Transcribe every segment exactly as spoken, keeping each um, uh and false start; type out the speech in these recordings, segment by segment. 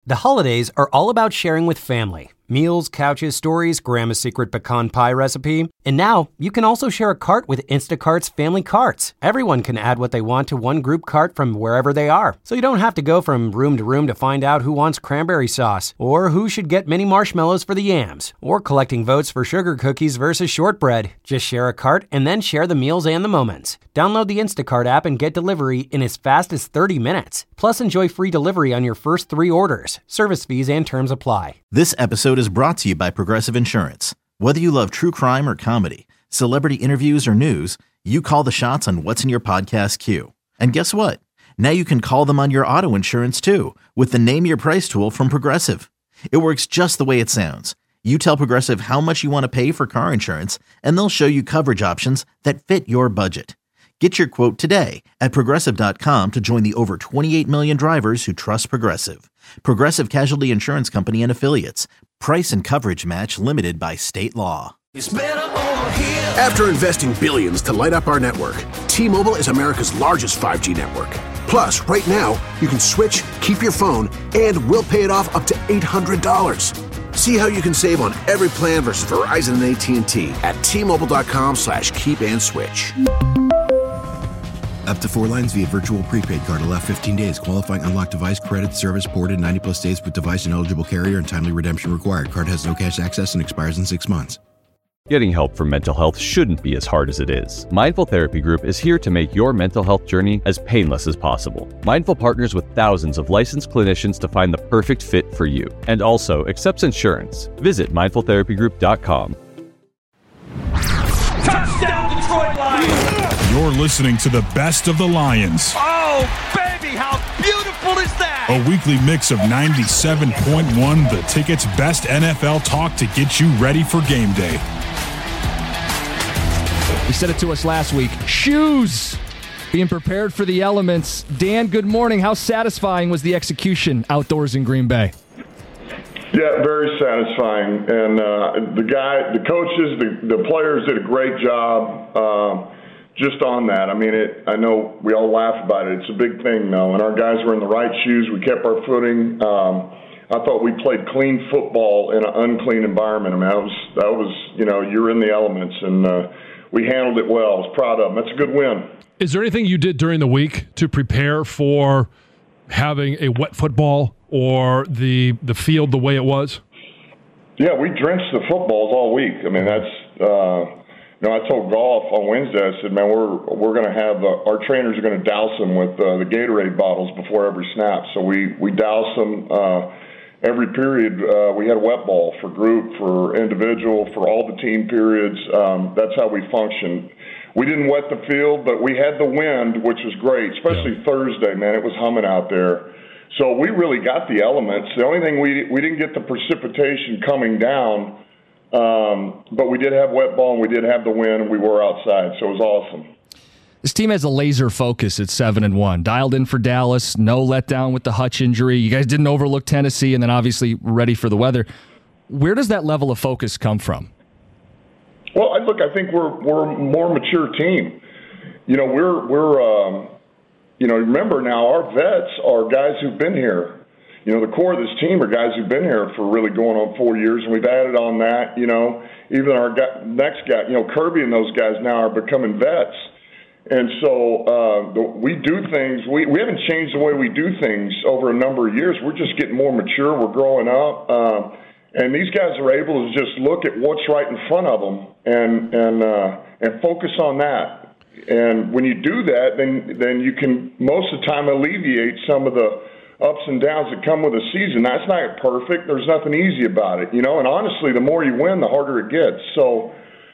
The holidays are all about sharing with family. Meals, couches, stories, Grandma's secret pecan pie recipe. And now, you can also share a cart with Instacart's Family Carts. Everyone can add what they want to one group cart from wherever they are. So you don't have to go from room to room to find out who wants cranberry sauce, or who should get mini marshmallows for the yams, or collecting votes for sugar cookies versus shortbread. Just share a cart and then share the meals and the moments. Download the Instacart app and get delivery in as fast as thirty minutes. Plus, enjoy free delivery on your first three orders. Service fees and terms apply. This episode is brought to you by Progressive Insurance. Whether you love true crime or comedy, celebrity interviews or news, you call the shots on what's in your podcast queue. And guess what? Now you can call them on your auto insurance too with the Name Your Price tool from Progressive. It works just the way it sounds. You tell Progressive how much you want to pay for car insurance, and they'll show you coverage options that fit your budget. Get your quote today at Progressive dot com to join the over twenty-eight million drivers who trust Progressive. Progressive Casualty Insurance Company and Affiliates. Price and coverage match limited by state law. After investing billions to light up our network, T-Mobile is America's largest five G network. Plus, right now, you can switch, keep your phone, and we'll pay it off up to eight hundred dollars. See how you can save on every plan versus Verizon and A T and T at T-Mobile.com slash keep and switch. Up to four lines via virtual prepaid card. Allow fifteen days. Qualifying unlocked device credit service ported ninety plus days with device and eligible carrier and timely redemption required. Card has no cash access and expires in six months. Getting help for mental health shouldn't be as hard as it is. Mindful Therapy Group is here to make your mental health journey as painless as possible. Mindful partners with thousands of licensed clinicians to find the perfect fit for you, and also accepts insurance. Visit mindful therapy group dot com. Touchdown, Detroit Lions! You're listening to the best of the Lions. Oh, baby, how beautiful is that? A weekly mix of ninety-seven point one, The Ticket's best N F L talk to get you ready for game day. You said it to us last week. Shoes! Being prepared for the elements. Dan, good morning. How satisfying was the execution outdoors in Green Bay? Yeah, very satisfying. And uh, the guy, the coaches, the, the players did a great job uh, just on that. I mean, it. I know we all laugh about it. It's a big thing, though. And our guys were in the right shoes. We kept our footing. Um, I thought we played clean football in an unclean environment. I mean, that was, that was you know, you're in the elements. And uh, we handled it well. I was proud of them. That's a good win. Is there anything you did during the week to prepare for having a wet football or the the field the way it was? Yeah, we drenched the footballs all week. I mean, that's uh, you know, I told Golf on Wednesday. I said, man, we're we're going to have uh, our trainers are going to douse them with uh, the Gatorade bottles before every snap. So we we douse them uh, every period. Uh, we had a wet ball for group, for individual, for all the team periods. Um, that's how we functioned. We didn't wet the field, but we had the wind, which was great, especially yeah. Thursday. Man, it was humming out there. So we really got the elements. The only thing we we didn't get the precipitation coming down, um, but we did have wet ball and we did have the wind and we were outside, so it was awesome. This team has a laser focus at seven and one. Dialed in for Dallas, no letdown with the Hutch injury. You guys didn't overlook Tennessee, and then obviously ready for the weather. Where does that level of focus come from? Well, I, look, I think we're we're a more mature team. You know, we're we're. Um, You know, remember now, our vets are guys who've been here. You know, the core of this team are guys who've been here for really going on four years, and we've added on that. You know, even our guy, next guy, you know, Kirby and those guys now are becoming vets. And so uh, the, we do things. We, we haven't changed the way we do things over a number of years. We're just getting more mature. We're growing up. Uh, and these guys are able to just look at what's right in front of them and, and, uh, and focus on that. And when you do that, then then you can most of the time alleviate some of the ups and downs that come with a season. That's not perfect. There's nothing easy about it, you know. And honestly, the more you win, the harder it gets. So,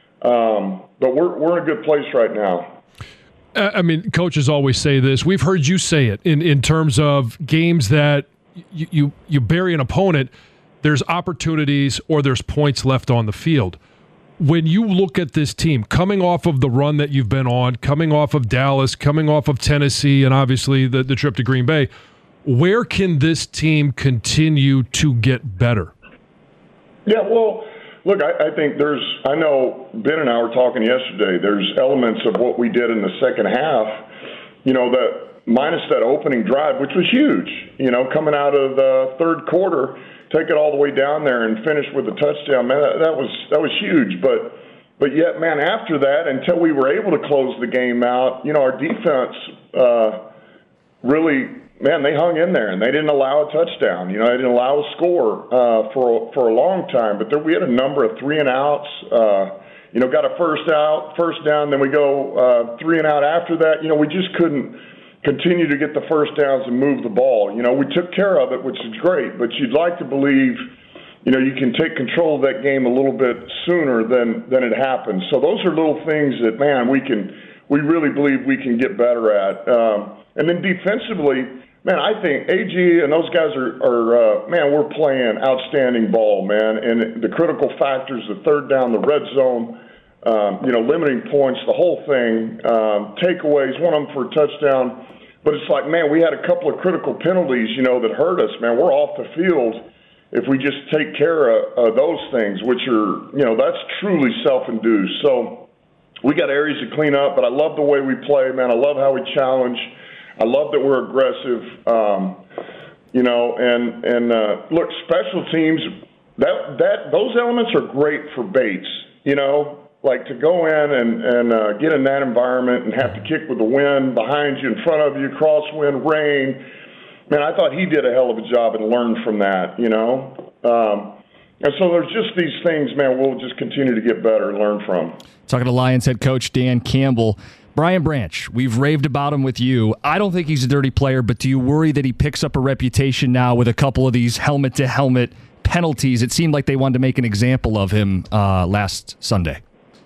um, but we're we're in a good place right now. I mean, coaches always say this. We've heard you say it in, in terms of games that you, you you bury an opponent. There's opportunities or there's points left on the field. When you look at this team, coming off of the run that you've been on, coming off of Dallas, coming off of Tennessee, and obviously the, the trip to Green Bay, where can this team continue to get better? Yeah, well, look, I, I think there's – I know Ben and I were talking yesterday. There's elements of what we did in the second half, you know, that minus that opening drive, which was huge, you know, coming out of the third quarter, take it all the way down there and finish with a touchdown, man, that, that was that was huge. But but yet, man, after that, until we were able to close the game out, you know, our defense uh, really, man, they hung in there and they didn't allow a touchdown. You know, they didn't allow a score uh, for for a long time. But there, we had a number of three and outs. Uh, you know, got a first out, first down, then we go uh, three and out after that. You know, we just couldn't continue to get the first downs and move the ball. You know, we took care of it, which is great, but you'd like to believe, you know, you can take control of that game a little bit sooner than, than it happened. So those are little things that, man, we can, we really believe we can get better at. Um, and then defensively, man, I think A G and those guys are, are uh, man, we're playing outstanding ball, man. And the critical factors, the third down, the red zone, um, you know, limiting points, the whole thing, um, takeaways, one of them for a touchdown. But it's like, man, we had a couple of critical penalties, you know, that hurt us, man. We're off the field if we just take care of uh, those things, which are, you know, that's truly self-induced. So we got areas to clean up, but I love the way we play, man. I love how we challenge. I love that we're aggressive, um, you know, and, and uh, look, special teams, that that those elements are great for Bates, you know. Like to go in and, and uh, get in that environment and have to kick with the wind behind you, in front of you, crosswind, rain. Man, I thought he did a hell of a job and learned from that, you know. Um, and so there's just these things, man, we'll just continue to get better and learn from. Talking to Lions head coach Dan Campbell. Brian Branch, we've raved about him with you. I don't think he's a dirty player, but do you worry that he picks up a reputation now with a couple of these helmet-to-helmet penalties? It seemed like they wanted to make an example of him uh, last Sunday.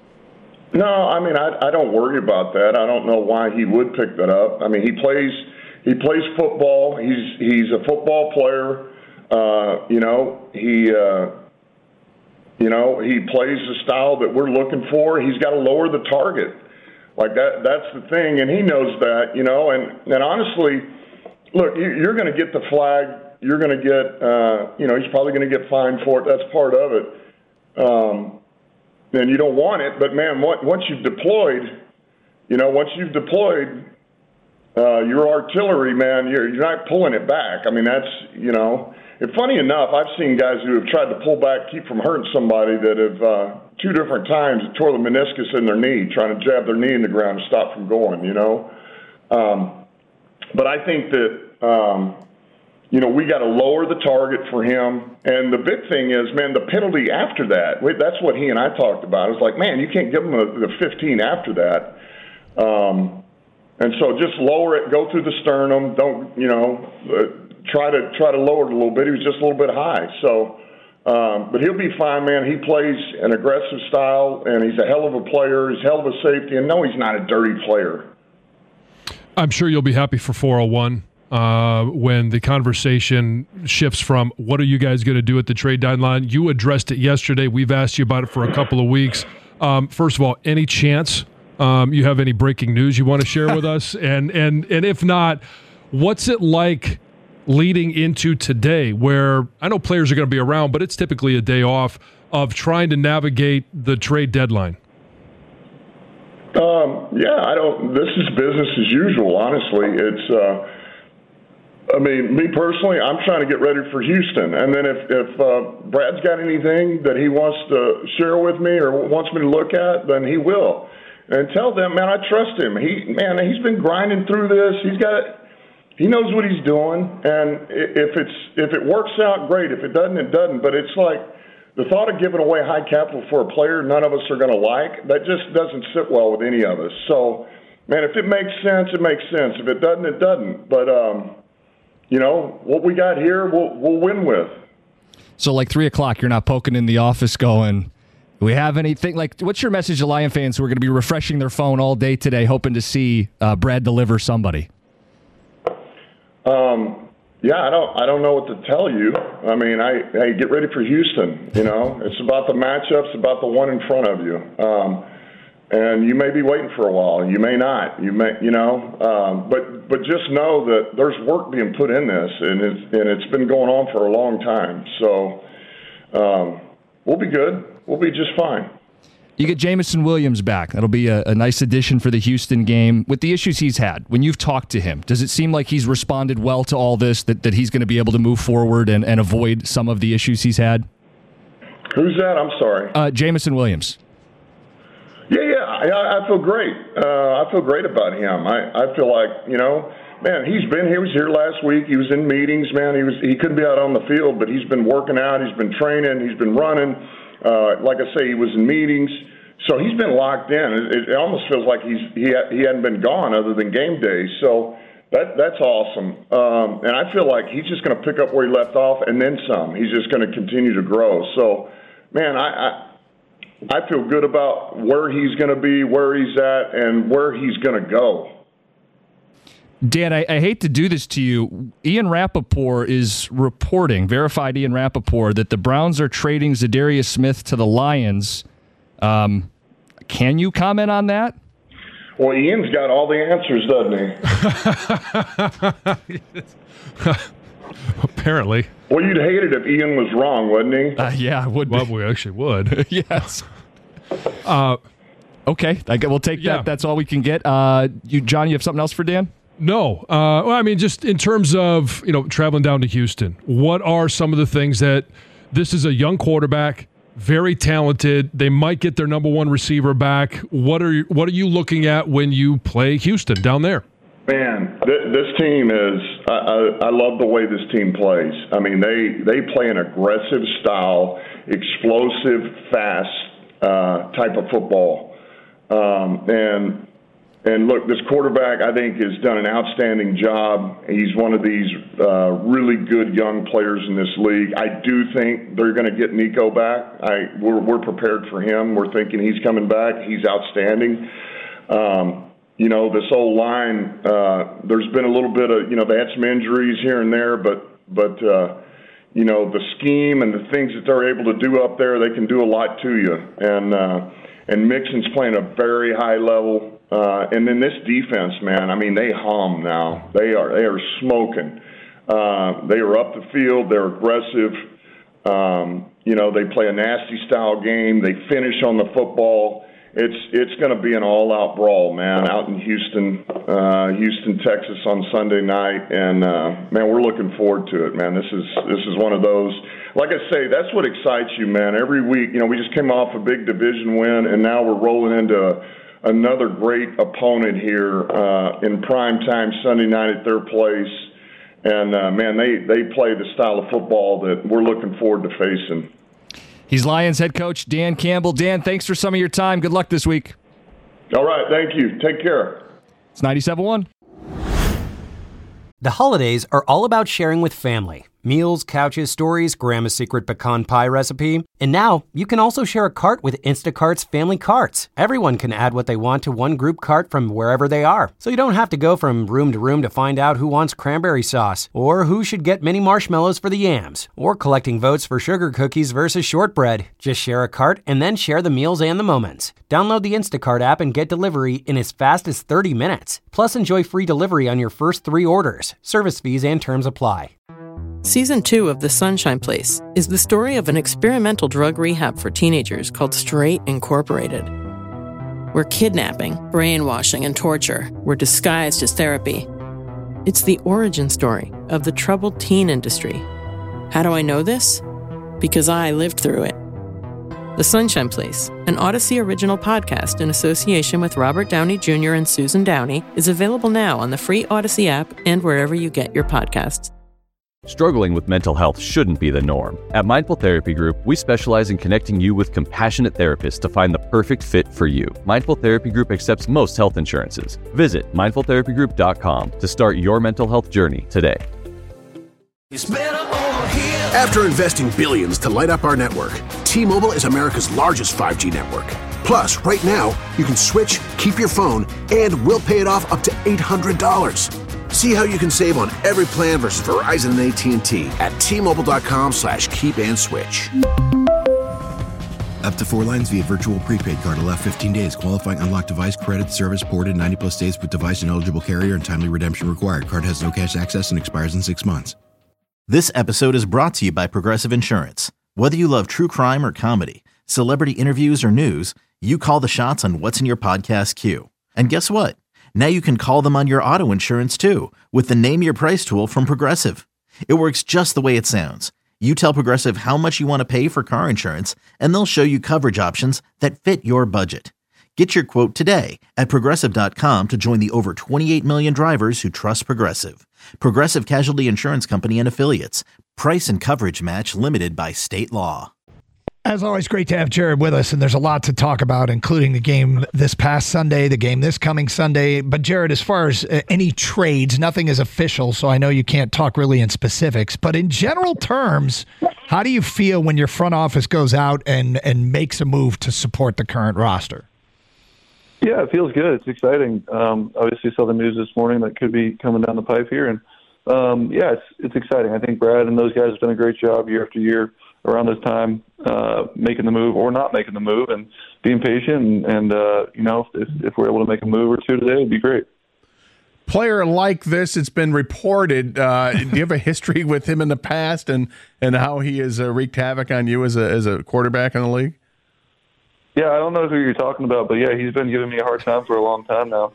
No, I mean, I, I don't worry about that. I don't know why he would pick that up. I mean, he plays he plays football. He's he's a football player. Uh, you know, he uh, you know he plays the style that we're looking for. He's got to lower the target, like that. That's the thing, and he knows that. You know, and and honestly, look, you, you're going to get the flag. You're going to get uh, you know he's probably going to get fined for it. That's part of it. Um, And you don't want it, but man, once you've deployed, you know, once you've deployed uh, your artillery, man, you're you're not pulling it back. I mean, that's, you know, and funny enough, I've seen guys who have tried to pull back, keep from hurting somebody that have uh, two different times tore the meniscus in their knee, trying to jab their knee in the ground to stop from going, you know. Um, but I think that. Um, You know, we got to lower the target for him. And the big thing is, man, the penalty after that, that's what he and I talked about. It's like, man, you can't give him a, the fifteen after that. Um, and so just lower it, go through the sternum. Don't, you know, uh, try to try to lower it a little bit. He was just a little bit high. So, um, but he'll be fine, man. He plays an aggressive style, and he's a hell of a player. He's a hell of a safety. And no, he's not a dirty player. I'm sure you'll be happy for four oh one. Uh, when the conversation shifts from what are you guys going to do at the trade deadline? You addressed it yesterday. We've asked you about it for a couple of weeks. Um, first of all, any chance um, you have any breaking news you want to share with us? And, and, and if not, what's it like leading into today where I know players are going to be around, but it's typically a day off of trying to navigate the trade deadline? Um, yeah, I don't, this is business as usual, honestly. It's, uh, I mean, me personally, I'm trying to get ready for Houston. And then if, if uh, Brad's got anything that he wants to share with me or wants me to look at, then he will. And tell them, man, I trust him. He, man, he's been grinding through this. He's got, he knows what he's doing. And if it's if it works out, great. If it doesn't, it doesn't. But it's like the thought of giving away high capital for a player none of us are going to like, that just doesn't sit well with any of us. So, man, if it makes sense, it makes sense. If it doesn't, it doesn't. But, um, you know, what we got here, we'll, we'll win with. So, like three o'clock, you're not poking in the office going, do we have anything? Like, what's your message to Lion fans who are going to be refreshing their phone all day today, hoping to see uh, Brad deliver somebody? Um, yeah, I don't, I don't know what to tell you. I mean, I, hey, get ready for Houston. You know, it's about the matchups, about the one in front of you. Um, And you may be waiting for a while. You may not. You may, you know. Um, but but just know that there's work being put in this, and it's and it's been going on for a long time. So um, we'll be good. We'll be just fine. You get Jameson Williams back. That'll be a, a nice addition for the Houston game. With the issues he's had, when you've talked to him, does it seem like he's responded well to all this, that, that he's going to be able to move forward and, and avoid some of the issues he's had? Who's that? I'm sorry. Uh, Jameson Williams. Yeah, yeah, I, I feel great. Uh, I feel great about him. I, I feel like, you know, man, he's been here. He was here last week. He was in meetings, man. He was he couldn't be out on the field, but he's been working out. He's been training. He's been running. Uh, like I say, he was in meetings, so he's been locked in. It, it almost feels like he's he ha- he hadn't been gone other than game days. So that that's awesome. Um, and I feel like he's just going to pick up where he left off and then some. He's just going to continue to grow. So, man, I, I I feel good about where he's going to be, where he's at, and where he's going to go. Dan, I, I hate to do this to you. Ian Rappaport is reporting, verified Ian Rappaport, that the Browns are trading Zadarius Smith to the Lions. Um, can you comment on that? Well, Ian's got all the answers, doesn't he? Apparently. Well, you'd hate it if Ian was wrong, wouldn't he? Uh, yeah, I would. Well, we actually would. Yes. Uh, okay, I, we'll take yeah. that. That's all we can get. Uh, you, John, you have something else for Dan? No. Uh, well, I mean, just in terms of, you know, traveling down to Houston, what are some of the things that this is a young quarterback, very talented. They might get their number one receiver back. What are you, what are you looking at when you play Houston down there? Man, th- this team is I, I, I love the way this team plays. I mean, they, they play an aggressive style, explosive, fast uh, type of football. Um, and And look, this quarterback, I think, has done an outstanding job. He's one of these uh, really good young players in this league. I do think they're going to get Nico back. I we're, we're prepared for him. We're thinking he's coming back. He's outstanding. Um, you know, this old line, uh, there's been a little bit of, you know, they had some injuries here and there, but, but uh, you know, the scheme and the things that they're able to do up there, they can do a lot to you. And, uh, and Mixon's playing a very high level. Uh, and then this defense, man, I mean, they hum now. They are they are smoking. Uh, they are up the field. They're aggressive. Um, you know, they play a nasty style game. They finish on the football. It's it's going to be an all-out brawl, man, out in Houston, uh, Houston, Texas on Sunday night. And, uh, man, we're looking forward to it, man. This is this is one of those. Like I say, that's what excites you, man. Every week, you know, we just came off a big division win, and now we're rolling into another great opponent here uh, in prime time Sunday night at their place. And, uh, man, they, they play the style of football that we're looking forward to facing. He's Lions head coach Dan Campbell. Dan, thanks for some of your time. Good luck this week. All right, thank you. Take care. It's ninety-seven point one. The holidays are all about sharing with family. Meals, couches, stories, Grandma's secret pecan pie recipe. And now, you can also share a cart with Instacart's Family Carts. Everyone can add what they want to one group cart from wherever they are. So you don't have to go from room to room to find out who wants cranberry sauce, or who should get mini marshmallows for the yams, or collecting votes for sugar cookies versus shortbread. Just share a cart and then share the meals and the moments. Download the Instacart app and get delivery in as fast as thirty minutes. Plus, enjoy free delivery on your first three orders. Service fees and terms apply. Season two of The Sunshine Place is the story of an experimental drug rehab for teenagers called Straight Incorporated, where kidnapping, brainwashing, and torture were disguised as therapy. It's the origin story of the troubled teen industry. How do I know this? Because I lived through it. The Sunshine Place, an Odyssey original podcast in association with Robert Downey Junior and Susan Downey, is available now on the free Odyssey app and wherever you get your podcasts. Struggling with mental health shouldn't be the norm. At Mindful Therapy Group, we specialize in connecting you with compassionate therapists to find the perfect fit for you. Mindful Therapy Group accepts most health insurances. Visit mindful therapy group dot com to start your mental health journey today. After investing billions to light up our network, T-Mobile is America's largest five G network. Plus, right now, you can switch, keep your phone, and we'll pay it off up to eight hundred dollars. See how you can save on every plan versus Verizon and A T and T at T-Mobile.com slash keep and switch. Up to four lines via virtual prepaid card. Allow fifteen days. Qualifying unlocked device credit service ported ninety plus days with device and eligible carrier and timely redemption required. Card has no cash access and expires in six months. This episode is brought to you by Progressive Insurance. Whether you love true crime or comedy, celebrity interviews or news, you call the shots on what's in your podcast queue. And guess what? Now you can call them on your auto insurance too with the Name Your Price tool from Progressive. It works just the way it sounds. You tell Progressive how much you want to pay for car insurance, and they'll show you coverage options that fit your budget. Get your quote today at Progressive dot com to join the over twenty-eight million drivers who trust Progressive. Progressive Casualty Insurance Company and Affiliates. Price and coverage match limited by state law. As always, great to have Jared with us, and there's a lot to talk about, including the game this past Sunday, the game this coming Sunday. But Jared, as far as uh, any trades, nothing is official, so I know you can't talk really in specifics. But in general terms, how do you feel when your front office goes out and, and makes a move to support the current roster? Yeah, it feels good. It's exciting. Um, obviously, saw the news this morning that could be coming down the pipe here, and um, yeah, it's it's exciting. I think Brad and those guys have done a great job year after year around this time, uh, making the move or not making the move, and being patient. And, and uh, you know, if, if we're able to make a move or two today, it'd be great. Player like this, it's been reported. Uh, do you have a history with him in the past, and, and how he has uh, wreaked havoc on you as a as a quarterback in the league? Yeah, I don't know who you're talking about, but yeah, he's been giving me a hard time for a long time now.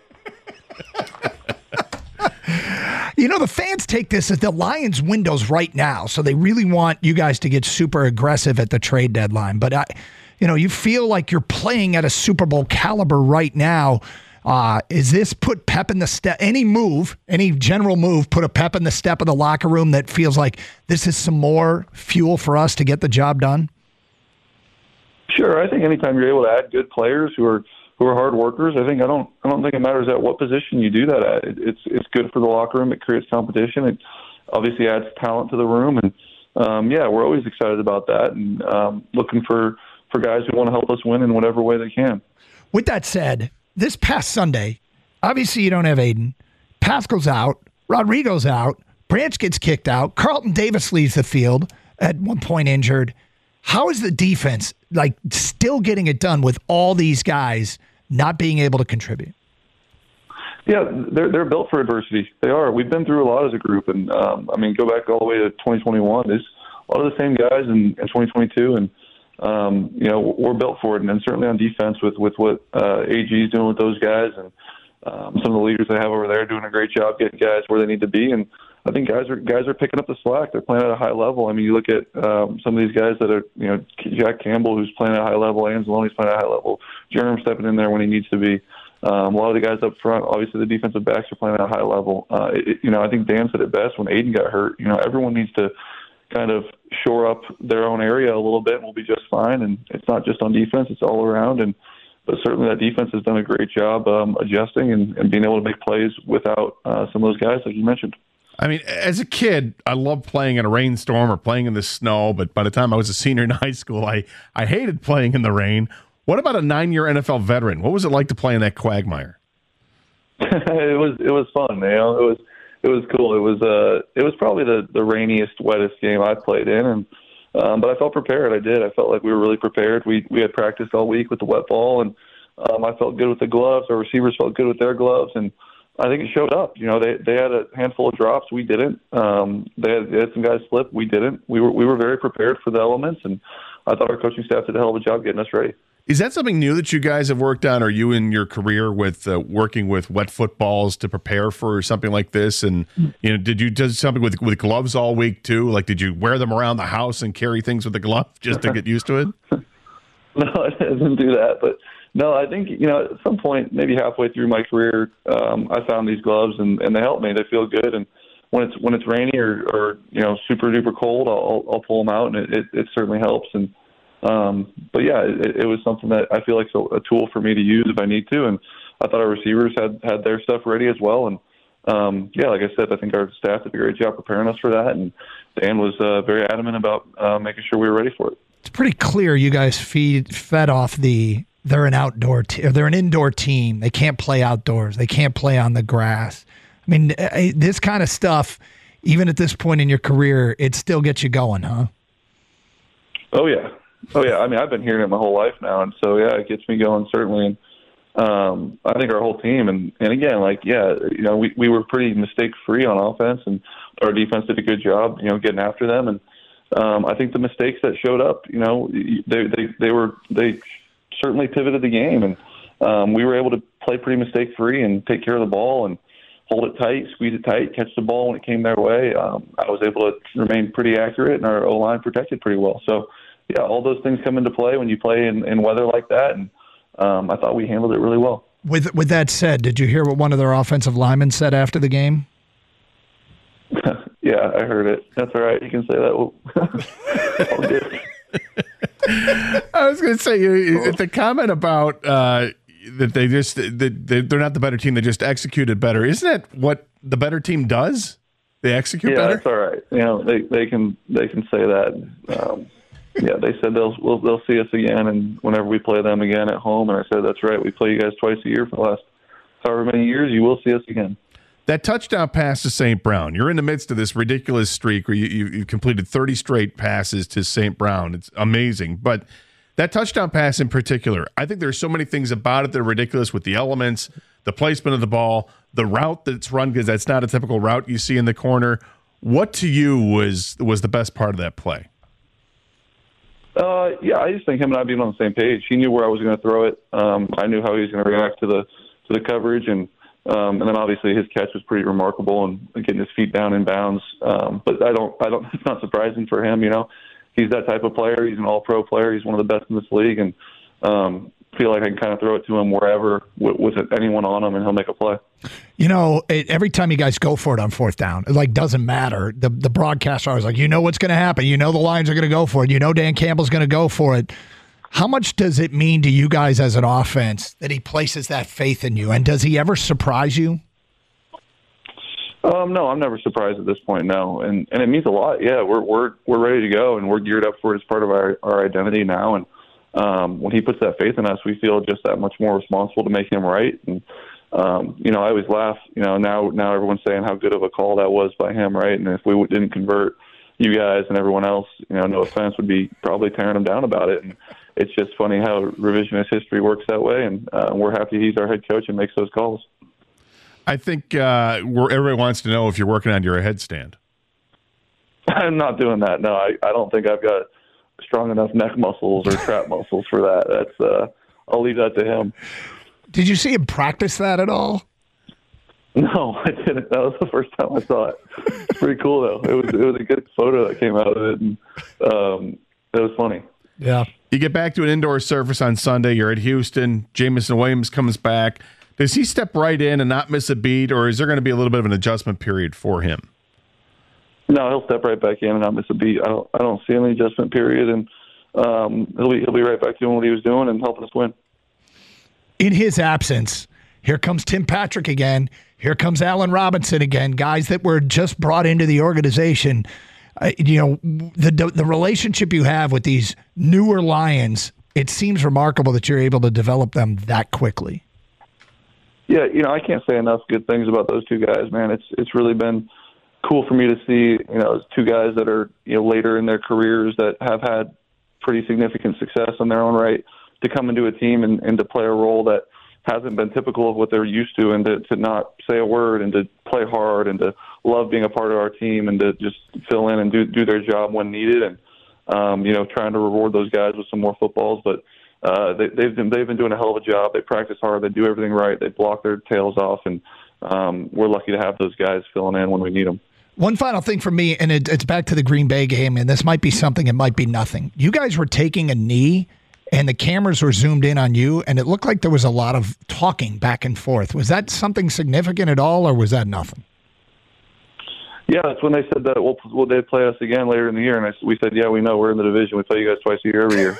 You know, the fans take this as the Lions' window's right now, so they really want you guys to get super aggressive at the trade deadline. But, I, you know, you feel like you're playing at a Super Bowl caliber right now. Uh, is this put pep in the step? Any move, any general move, put a pep in the step of the locker room that feels like this is some more fuel for us to get the job done? Sure, I think anytime you're able to add good players who are who are hard workers, I think I don't I don't think it matters at what position you do that at. It, it's it's good for the locker room. It creates competition. It obviously adds talent to the room, and um, yeah, we're always excited about that and um, looking for, for guys who want to help us win in whatever way they can. With that said, this past Sunday, obviously you don't have Aiden. Pascal's out. Rodrigo's out. Branch gets kicked out. Carlton Davis leaves the field at one point injured. How is the defense like still getting it done with all these guys not being able to contribute? Yeah, they're they're built for adversity. They are. We've been through a lot as a group, and um, I mean, go back all the way to twenty twenty-one. There's a lot of the same guys in, in twenty twenty-two, and um, you know, we're built for it. And, and certainly on defense, with with what uh, A G is doing with those guys, and um, some of the leaders they have over there doing a great job getting guys where they need to be. And I think guys are guys are picking up the slack. They're playing at a high level. I mean, you look at um, some of these guys that are, you know, Jack Campbell, who's playing at a high level, Anzalone's playing at a high level, Jerem stepping in there when he needs to be. Um, a lot of the guys up front, obviously the defensive backs are playing at a high level. Uh, it, you know, I think Dan said it best when Aiden got hurt. You know, everyone needs to kind of shore up their own area a little bit, and we'll be just fine. And it's not just on defense; it's all around. And but certainly that defense has done a great job um, adjusting and, and being able to make plays without uh, some of those guys, like you mentioned. I mean, as a kid, I loved playing in a rainstorm or playing in the snow, but by the time I was a senior in high school, I, I hated playing in the rain. What about a nine-year N F L veteran? What was it like to play in that quagmire? it was it was fun, you know. It was it was cool. It was uh it was probably the, the rainiest, wettest game I played in, and um, but I felt prepared. I did. I felt like we were really prepared. We we had practiced all week with the wet ball, and um, I felt good with the gloves. Our receivers felt good with their gloves, and I think it showed up. You know, they they had a handful of drops. We didn't. Um, they, had, they had some guys slip. We didn't. We were we were very prepared for the elements, and I thought our coaching staff did a hell of a job getting us ready. Is that something new that you guys have worked on, or you in your career with uh, working with wet footballs to prepare for something like this? And you know, did you do something with with gloves all week too? Like, did you wear them around the house and carry things with the glove just to get used to it? No, I didn't do that, but. No, I think, you know, at some point, maybe halfway through my career, um, I found these gloves, and, and they help me. They feel good. And when it's when it's rainy or, or you know, super duper cold, I'll I'll pull them out, and it, it, it certainly helps. And um, but yeah, it, it was something that I feel like is a, a tool for me to use if I need to. And I thought our receivers had, had their stuff ready as well. And um, yeah, like I said, I think our staff did a great job preparing us for that. And Dan was uh, very adamant about uh, making sure we were ready for it. It's pretty clear you guys feed fed off the. They're an outdoor te- they're an indoor team. They can't play outdoors. They can't play on the grass. I mean, this kind of stuff, even at this point in your career, it still gets you going, huh? Oh, yeah. Oh, yeah. I mean, I've been hearing it my whole life now, and so, yeah, it gets me going, certainly. And um, I think our whole team, and, and again, like, yeah, you know, we, we were pretty mistake-free on offense, and our defense did a good job, you know, getting after them. And um, I think the mistakes that showed up, you know, they they, they were – they certainly pivoted the game, and um, we were able to play pretty mistake-free and take care of the ball and hold it tight, squeeze it tight, catch the ball when it came their way. Um, I was able to remain pretty accurate, and our O-line protected pretty well. So, yeah, all those things come into play when you play in, in weather like that, and um, I thought we handled it really well. With with that said, did you hear what one of their offensive linemen said after the game? Yeah, I heard it. That's all right. You can say that. I was going to say you, the comment about uh, that they just that they're not the better team; they just executed better. Isn't that what the better team does? They execute yeah, better. That's all right. You know, they they can they can say that. Um, yeah, they said they'll we'll, they'll see us again, and whenever we play them again at home. And I said, that's right. We play you guys twice a year for the last however many years. You will see us again. That touchdown pass to Saint Brown, you're in the midst of this ridiculous streak where you, you, you've completed thirty straight passes to Saint Brown. It's amazing. But that touchdown pass in particular, I think there's so many things about it that are ridiculous with the elements, the placement of the ball, the route that's run, because that's not a typical route you see in the corner. What to you was was the best part of that play? Uh, yeah, I just think him and I being on the same page. He knew where I was going to throw it. Um, I knew how he was going to react to the to the coverage, and Um, and then obviously his catch was pretty remarkable and getting his feet down in bounds. Um, but I don't, I don't, it's not surprising for him. You know, he's that type of player. He's an all pro player. He's one of the best in this league. And, um, feel like I can kind of throw it to him wherever with, with anyone on him and he'll make a play. You know, it, every time you guys go for it on fourth down, it like doesn't matter. The, the broadcaster always like, you know, what's going to happen. You know, the Lions are going to go for it. You know, Dan Campbell's going to go for it. How much does it mean to you guys as an offense that he places that faith in you? And does he ever surprise you? Um, no, I'm never surprised at this point. No, and and it means a lot. Yeah, we're we're we're ready to go, and we're geared up for it as part of our, our identity now. And um, when he puts that faith in us, we feel just that much more responsible to make him right. And um, you know, I always laugh. You know, now now everyone's saying how good of a call that was by him, right? And if we didn't convert, you guys and everyone else, you know, no offense, would be probably tearing him down about it. And it's just funny how revisionist history works that way, and uh, we're happy he's our head coach and makes those calls. I think uh, where everybody wants to know if you're working on your headstand. I'm not doing that. No, I, I don't think I've got strong enough neck muscles or trap muscles for that. That's uh, I'll leave that to him. Did you see him practice that at all? No, I didn't. That was the first time I saw it. It's pretty cool though. It was it was a good photo that came out of it, and um, it was funny. Yeah. You get back to an indoor surface on Sunday. You're at Houston. Jamison Williams comes back. Does he step right in and not miss a beat, or is there going to be a little bit of an adjustment period for him? No, he'll step right back in and not miss a beat. I don't. I don't see any adjustment period, and um, he'll be he'll be right back doing what he was doing and helping us win. In his absence, here comes Tim Patrick again. Here comes Allen Robinson again. Guys that were just brought into the organization. Uh, you know, the the relationship you have with these newer Lions, it seems remarkable that you're able to develop them that quickly. Yeah, you know, I can't say enough good things about those two guys, man. It's it's really been cool for me to see, you know, two guys that are, you know, later in their careers that have had pretty significant success in their own right to come into a team and, and to play a role that hasn't been typical of what they're used to, and to, to not say a word and to play hard and to love being a part of our team and to just fill in and do do their job when needed, and um, you know, trying to reward those guys with some more footballs. But uh, they, they've been they've been doing a hell of a job. They practice hard. They do everything right. They block their tails off, and um, we're lucky to have those guys filling in when we need them. One final thing for me, and it, it's back to the Green Bay game, and this might be something, it might be nothing. You guys were taking a knee, and the cameras were zoomed in on you, and it looked like there was a lot of talking back and forth. Was that something significant at all, or was that nothing? Yeah, that's when they said that we'll, will they play us again later in the year, and I, we said, yeah, we know, we're in the division. We play you guys twice a year every year.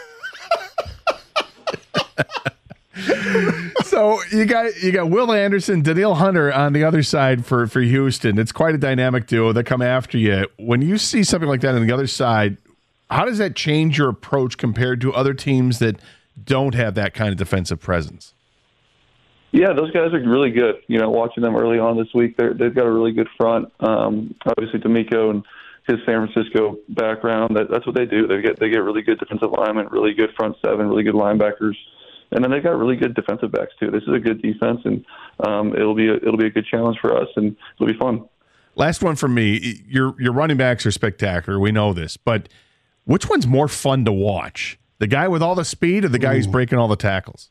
So you got you got Will Anderson, Danielle Hunter on the other side for, for Houston. It's quite a dynamic duo that come after you. When you see something like that on the other side, how does that change your approach compared to other teams that don't have that kind of defensive presence? Yeah, those guys are really good. You know, watching them early on this week, they're, they've got a really good front. Um, obviously, D'Amico and his San Francisco background, that, that's what they do. They get they get really good defensive linemen, really good front seven, really good linebackers, and then they've got really good defensive backs too. This is a good defense, and um, it'll be a, it'll be a good challenge for us, and it'll be fun. Last one for me. Your your running backs are spectacular. We know this, but which one's more fun to watch? The guy with all the speed or the guy Ooh. who's breaking all the tackles?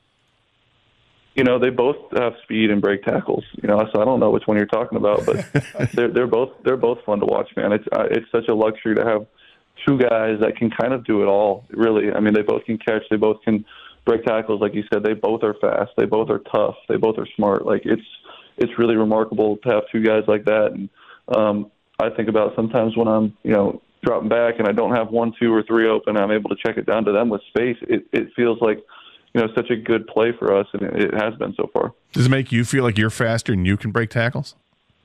You know, they both have speed and break tackles. You know, so I don't know which one you're talking about, but they're they're both they're both fun to watch, man. It's uh, it's such a luxury to have two guys that can kind of do it all. Really, I mean, they both can catch, they both can break tackles, like you said. They both are fast, they both are tough, they both are smart. Like it's it's really remarkable to have two guys like that. And um, I think about sometimes when I'm you know dropping back and I don't have one, two, or three open, I'm able to check it down to them with space. It it feels like you know, such a good play for us, and it has been so far. Does it make you feel like you're faster and you can break tackles?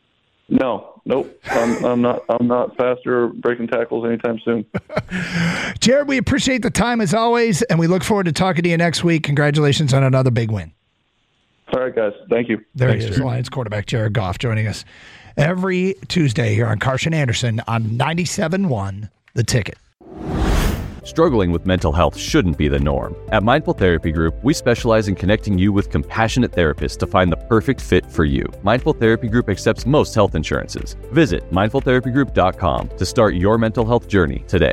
No, nope. I'm, I'm not. I'm not faster breaking tackles anytime soon. Jared, we appreciate the time as always, and we look forward to talking to you next week. Congratulations on another big win. All right, guys. Thank you. There Thanks, he is, Jared. Lions quarterback Jared Goff, joining us every Tuesday here on Carson Anderson on ninety-seven point one The Ticket. Struggling with mental health shouldn't be the norm. At Mindful Therapy Group, we specialize in connecting you with compassionate therapists to find the perfect fit for you. Mindful Therapy Group accepts most health insurances. Visit mindful therapy group dot com to start your mental health journey today.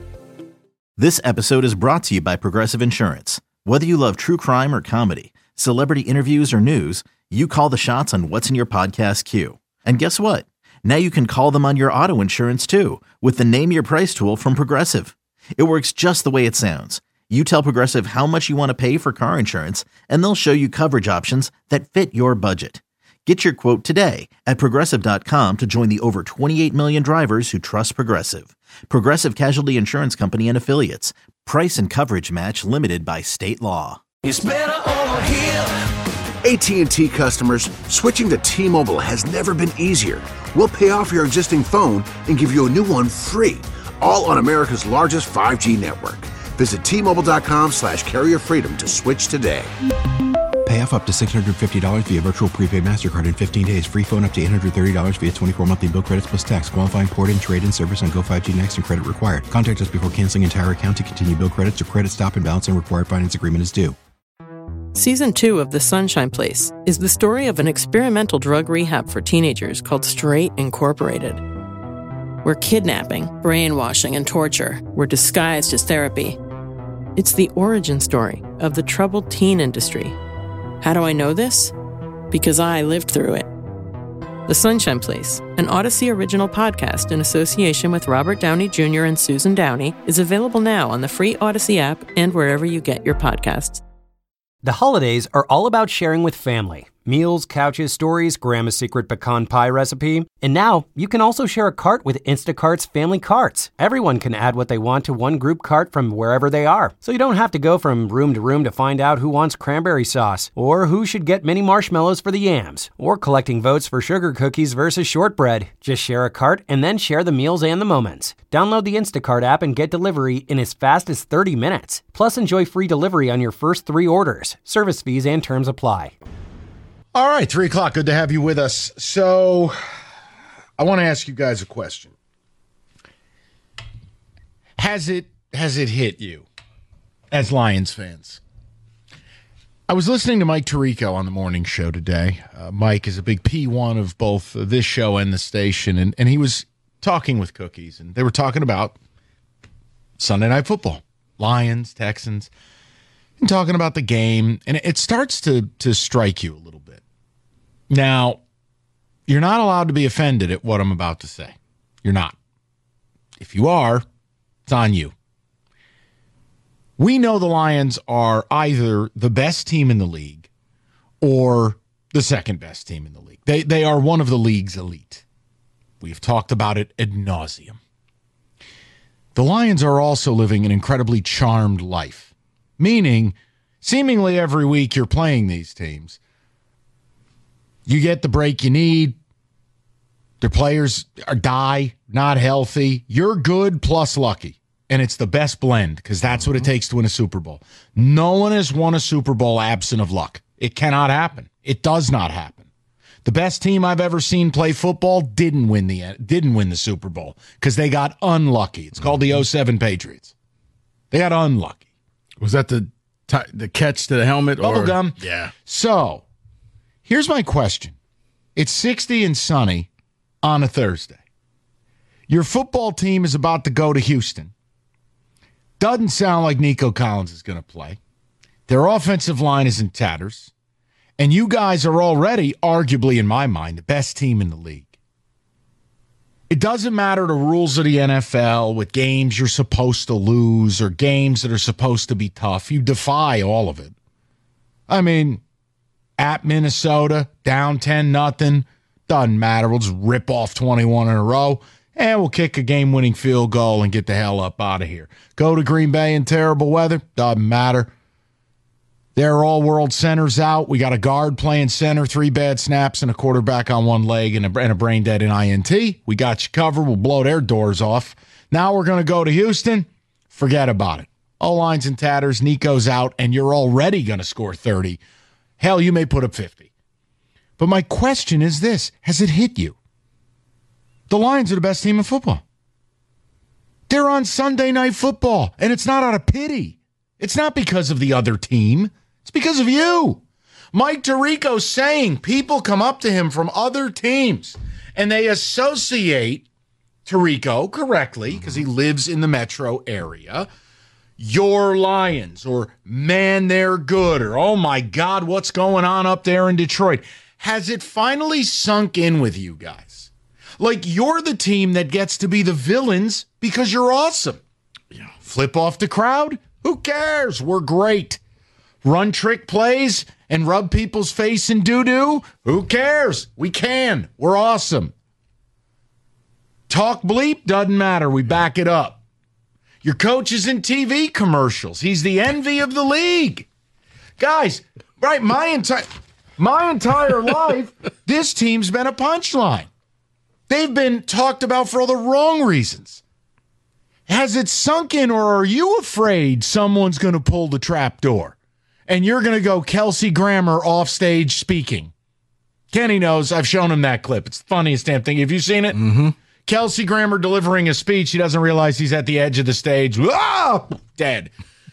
This episode is brought to you by Progressive Insurance. Whether you love true crime or comedy, celebrity interviews or news, you call the shots on what's in your podcast queue. And guess what? Now you can call them on your auto insurance too with the Name Your Price tool from Progressive. It works just the way it sounds. You tell Progressive how much you want to pay for car insurance, and they'll show you coverage options that fit your budget. Get your quote today at Progressive dot com to join the over twenty-eight million drivers who trust Progressive. Progressive Casualty Insurance Company and Affiliates. Price and coverage match limited by state law. It's better over here. A T and T customers, switching to T-Mobile has never been easier. We'll pay off your existing phone and give you a new one free. All on America's largest five G network. Visit T Mobile dot com slash carrier freedom to switch today. Pay off up to six hundred fifty dollars via virtual prepaid MasterCard in fifteen days. Free phone up to eight hundred thirty dollars via twenty-four monthly bill credits plus tax. Qualifying port and trade-in service on Go five G Next and credit required. Contact us before canceling entire account to continue bill credits or credit stop and balance and required finance agreement is due. Season two of The Sunshine Place is the story of an experimental drug rehab for teenagers called Straight Incorporated, where kidnapping, brainwashing, and torture were disguised as therapy. It's the origin story of the troubled teen industry. How do I know this? Because I lived through it. The Sunshine Place, an Odyssey original podcast in association with Robert Downey Junior and Susan Downey, is available now on the free Odyssey app and wherever you get your podcasts. The holidays are all about sharing with family. Meals, couches, stories, Grandma's secret pecan pie recipe. And now you can also share a cart with Instacart's family carts. Everyone can add what they want to one group cart from wherever they are. So you don't have to go from room to room to find out who wants cranberry sauce, or who should get mini marshmallows for the yams, or collecting votes for sugar cookies versus shortbread. Just share a cart and then share the meals and the moments. Download the Instacart app and get delivery in as fast as thirty minutes. Plus enjoy free delivery on your first three orders. Service fees and terms apply. All right, three o'clock. Good to have you with us. So I want to ask you guys a question. Has it has it hit you as Lions fans? I was listening to Mike Tirico on the morning show today. Uh, Mike is a big P one of both this show and the station, and, and he was talking with Cookies, and they were talking about Sunday Night Football, Lions, Texans, and talking about the game, and it starts to to strike you a little bit. Now, you're not allowed to be offended at what I'm about to say. You're not. If you are, it's on you. We know the Lions are either the best team in the league or the second best team in the league. They they are one of the league's elite. We've talked about it ad nauseum. The Lions are also living an incredibly charmed life, meaning seemingly every week you're playing these teams. You get the break you need. Their players are die, not healthy. You're good plus lucky. And it's the best blend because that's what it takes to win a Super Bowl. No one has won a Super Bowl absent of luck. It cannot happen. It does not happen. The best team I've ever seen play football didn't win the didn't win the Super Bowl because they got unlucky. It's called the oh seven Patriots. They got unlucky. Was that the t- the catch to the helmet? Bubble or? gum. Yeah. So here's my question. It's sixty and sunny on a Thursday. Your football team is about to go to Houston. Doesn't sound like Nico Collins is going to play. Their offensive line is in tatters. And you guys are already, arguably in my mind, the best team in the league. It doesn't matter the rules of the N F L with games you're supposed to lose or games that are supposed to be tough. You defy all of it. I mean, at Minnesota, down ten nothing, doesn't matter. We'll just rip off twenty-one in a row, and we'll kick a game-winning field goal and get the hell up out of here. Go to Green Bay in terrible weather, doesn't matter. They're all-world centers out. We got a guard playing center, three bad snaps, and a quarterback on one leg and a, and a brain-dead in I N T. We got you covered. We'll blow their doors off. Now we're going to go to Houston. Forget about it. O-line's in tatters, Nico's out, and you're already going to score thirty. Hell, you may put up fifty. But my question is this. Has it hit you? The Lions are the best team in football. They're on Sunday Night Football, and it's not out of pity. It's not because of the other team. It's because of you. Mike Tirico saying people come up to him from other teams, and they associate Tirico correctly, because he lives in the metro area, your Lions, or man, they're good, or oh my God, what's going on up there in Detroit? Has it finally sunk in with you guys? Like you're the team that gets to be the villains because you're awesome. Yeah. Flip off the crowd? Who cares? We're great. Run trick plays and rub people's face in doo-doo? Who cares? We can. We're awesome. Talk bleep? Doesn't matter. We back it up. Your coach is in T V commercials. He's the envy of the league. Guys, right, my entire my entire life, this team's been a punchline. They've been talked about for all the wrong reasons. Has it sunk in, or are you afraid someone's going to pull the trap door and you're going to go Kelsey Grammer off stage speaking? Kenny knows. I've shown him that clip. It's the funniest damn thing. Have you seen it? Mm-hmm. Kelsey Grammer delivering a speech. He doesn't realize he's at the edge of the stage. Ah, dead.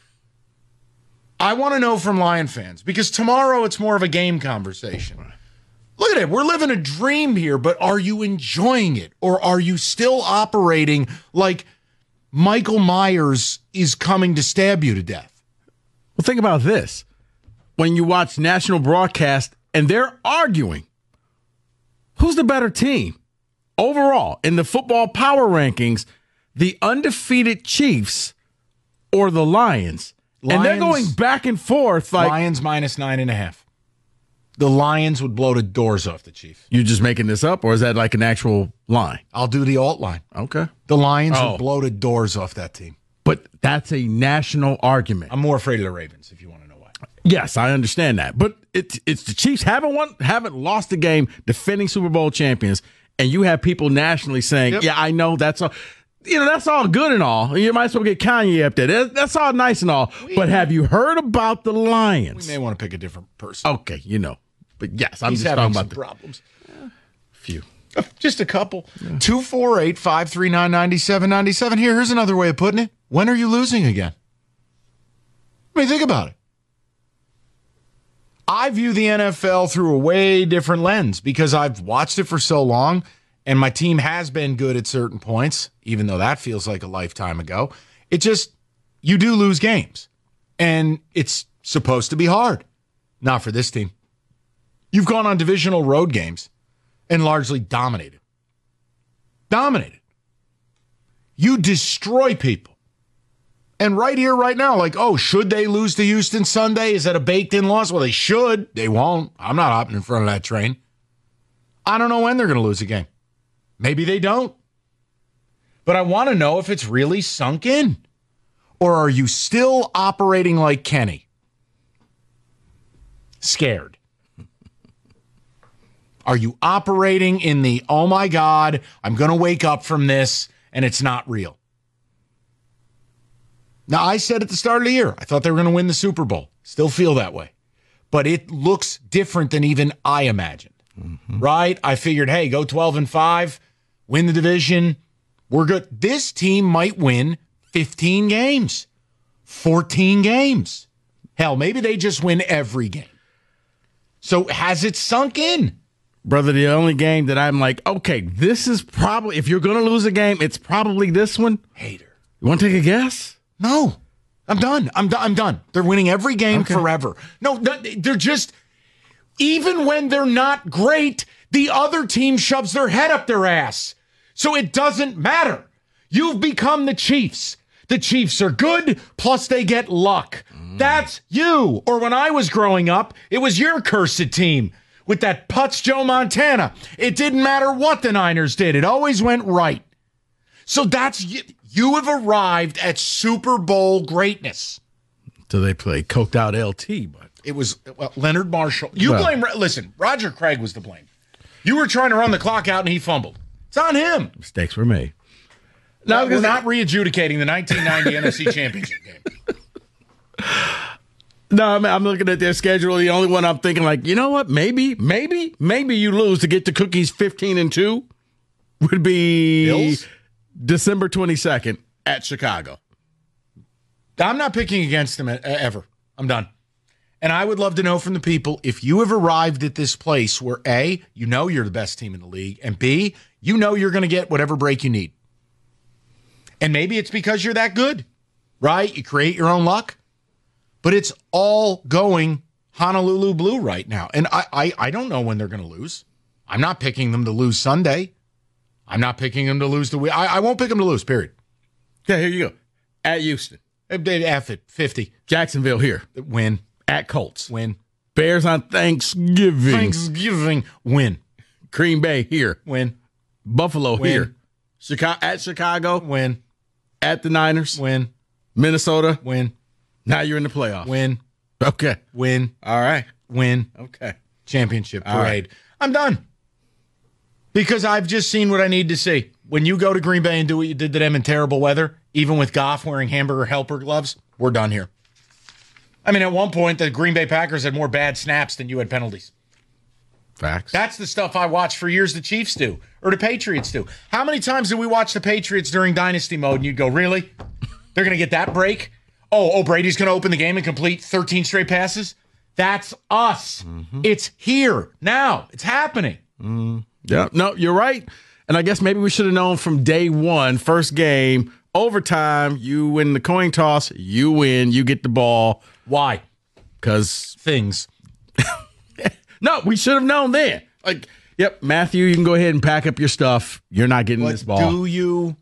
I want to know from Lion fans, because tomorrow it's more of a game conversation. Look at it. We're living a dream here, but are you enjoying it? Or are you still operating like Michael Myers is coming to stab you to death? Well, think about this. When you watch national broadcast and they're arguing, who's the better team? Overall, in the football power rankings, the undefeated Chiefs or the Lions? Lions, and they're going back and forth. Like Lions minus nine and a half. The Lions would blow the doors off the Chiefs. You're just making this up, or is that like an actual line? I'll do the alt line. Okay. The Lions oh. would blow the doors off that team. But that's a national argument. I'm more afraid of the Ravens, if you want to know why. Yes, I understand that. But it's it's the Chiefs haven't won, haven't lost a game, defending Super Bowl champions, and you have people nationally saying, yep. yeah, I know that's all. You know, that's all good and all. You might as well get Kanye up there. That's all nice and all. We, but have you heard about the Lions? We may want to pick a different person. Okay, you know. But yes, I'm He's just having talking some about problems. The, few. Just a couple. Yeah. two four eight, five three nine, nine seven nine seven. Here, here's another way of putting it. When are you losing again? I mean, think about it. I view the N F L through a way different lens because I've watched it for so long. And my team has been good at certain points, even though that feels like a lifetime ago. It just, you do lose games. And it's supposed to be hard. Not for this team. You've gone on divisional road games and largely dominated. Dominated. You destroy people. And right here, right now, like, oh, should they lose to Houston Sunday? Is that a baked-in loss? Well, they should. They won't. I'm not hopping in front of that train. I don't know when they're going to lose a game. Maybe they don't. But I want to know if it's really sunk in. Or are you still operating like Kenny? Scared. Are you operating in the, oh my God, I'm going to wake up from this and it's not real? Now, I said at the start of the year, I thought they were going to win the Super Bowl. Still feel that way. But it looks different than even I imagined. Mm-hmm. Right? I figured, hey, go twelve and five. Win the division. We're good. This team might win fifteen games, fourteen games. Hell, maybe they just win every game. So has it sunk in? Brother, the only game that I'm like, okay, this is probably, if you're going to lose a game, it's probably this one. Hater. You want to take a guess? No. I'm done. I'm done. I'm done. They're winning every game okay. forever. No, they're just, even when they're not great, the other team shoves their head up their ass. So it doesn't matter. You've become the Chiefs. The Chiefs are good, plus they get luck. Mm. That's you. Or when I was growing up, it was your cursed team with that putz Joe Montana. It didn't matter what the Niners did. It always went right. So that's you. You have arrived at Super Bowl greatness. So they play coked out L T, but it was well, Leonard Marshall. You well, blame. Listen, Roger Craig was to blame. You were trying to run the clock out and he fumbled. It's on him. Mistakes were made. No, we're not re-adjudicating the nineteen ninety N F C Championship game. No, I'm, I'm looking at their schedule. The only one I'm thinking, like, you know what? Maybe, maybe, maybe you lose to get the Cookies fifteen and two would be Bills? December twenty-second at Chicago. I'm not picking against them ever. I'm done. And I would love to know from the people if you have arrived at this place where A, you know you're the best team in the league, and B, you know you're going to get whatever break you need. And maybe it's because you're that good, right? You create your own luck. But it's all going Honolulu Blue right now. And I, I, I don't know when they're going to lose. I'm not picking them to lose Sunday. I'm not picking them to lose the week. I, I won't pick them to lose, period. Okay, here you go. At Houston. F it, fifty. Jacksonville here. Win. At Colts. Win. Bears on Thanksgiving. Thanksgiving. Win. Green Bay here. Win. Buffalo Win. here. Chicago at Chicago. Win. At the Niners. Win. Minnesota. Win. Now you're in the playoffs. Win. Okay. Win. All right. Win. Okay. Championship parade. Right. I'm done. Because I've just seen what I need to see. When you go to Green Bay and do what you did to them in terrible weather, even with Goff wearing hamburger helper gloves, we're done here. I mean, at one point, the Green Bay Packers had more bad snaps than you had penalties. Facts. That's the stuff I watched for years the Chiefs do, or the Patriots do. How many times did we watch the Patriots during Dynasty mode and you'd go, really? They're going to get that break? Oh, oh, Brady's going to open the game and complete thirteen straight passes? That's us. Mm-hmm. It's here, now. It's happening. Mm. Yeah, no, you're right. And I guess maybe we should have known from day one, first game, overtime, you win the coin toss, you win, you get the ball. Why? Because things. No, we should have known then. Like, yep, Matthew, you can go ahead and pack up your stuff. You're not getting but this ball. Do you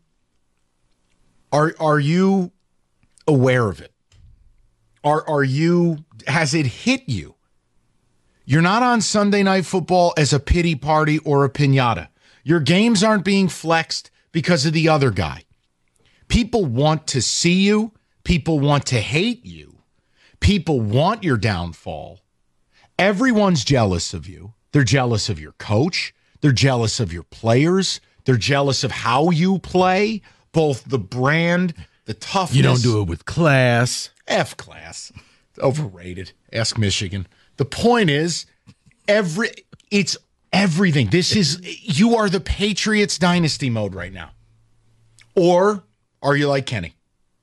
are are you aware of it? Are are you has it hit you? You're not on Sunday Night Football as a pity party or a piñata. Your games aren't being flexed because of the other guy. People want to see you. People want to hate you. People want your downfall. Everyone's jealous of you. They're jealous of your coach. They're jealous of your players. They're jealous of how you play, both the brand, the toughness. You don't do it with class. F class. Overrated. Ask Michigan. The point is, every it's everything. This is, you are the Patriots dynasty mode right now. Or are you like Kenny?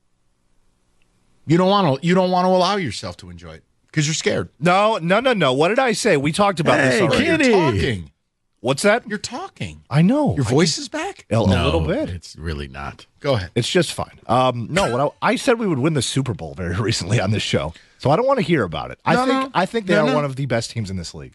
You don't want to you don't want to allow yourself to enjoy it because you're scared. No, no, no, no. What did I say? We talked about hey, this already. Kenny. You're talking. What's that? You're talking. I know. Your voice is back? A, a no, little bit. It's really not. Go ahead. It's just fine. Um, no, what I, I said we would win the Super Bowl very recently on this show. So I don't want to hear about it. I no, think no. I think they no, are no. one of the best teams in this league.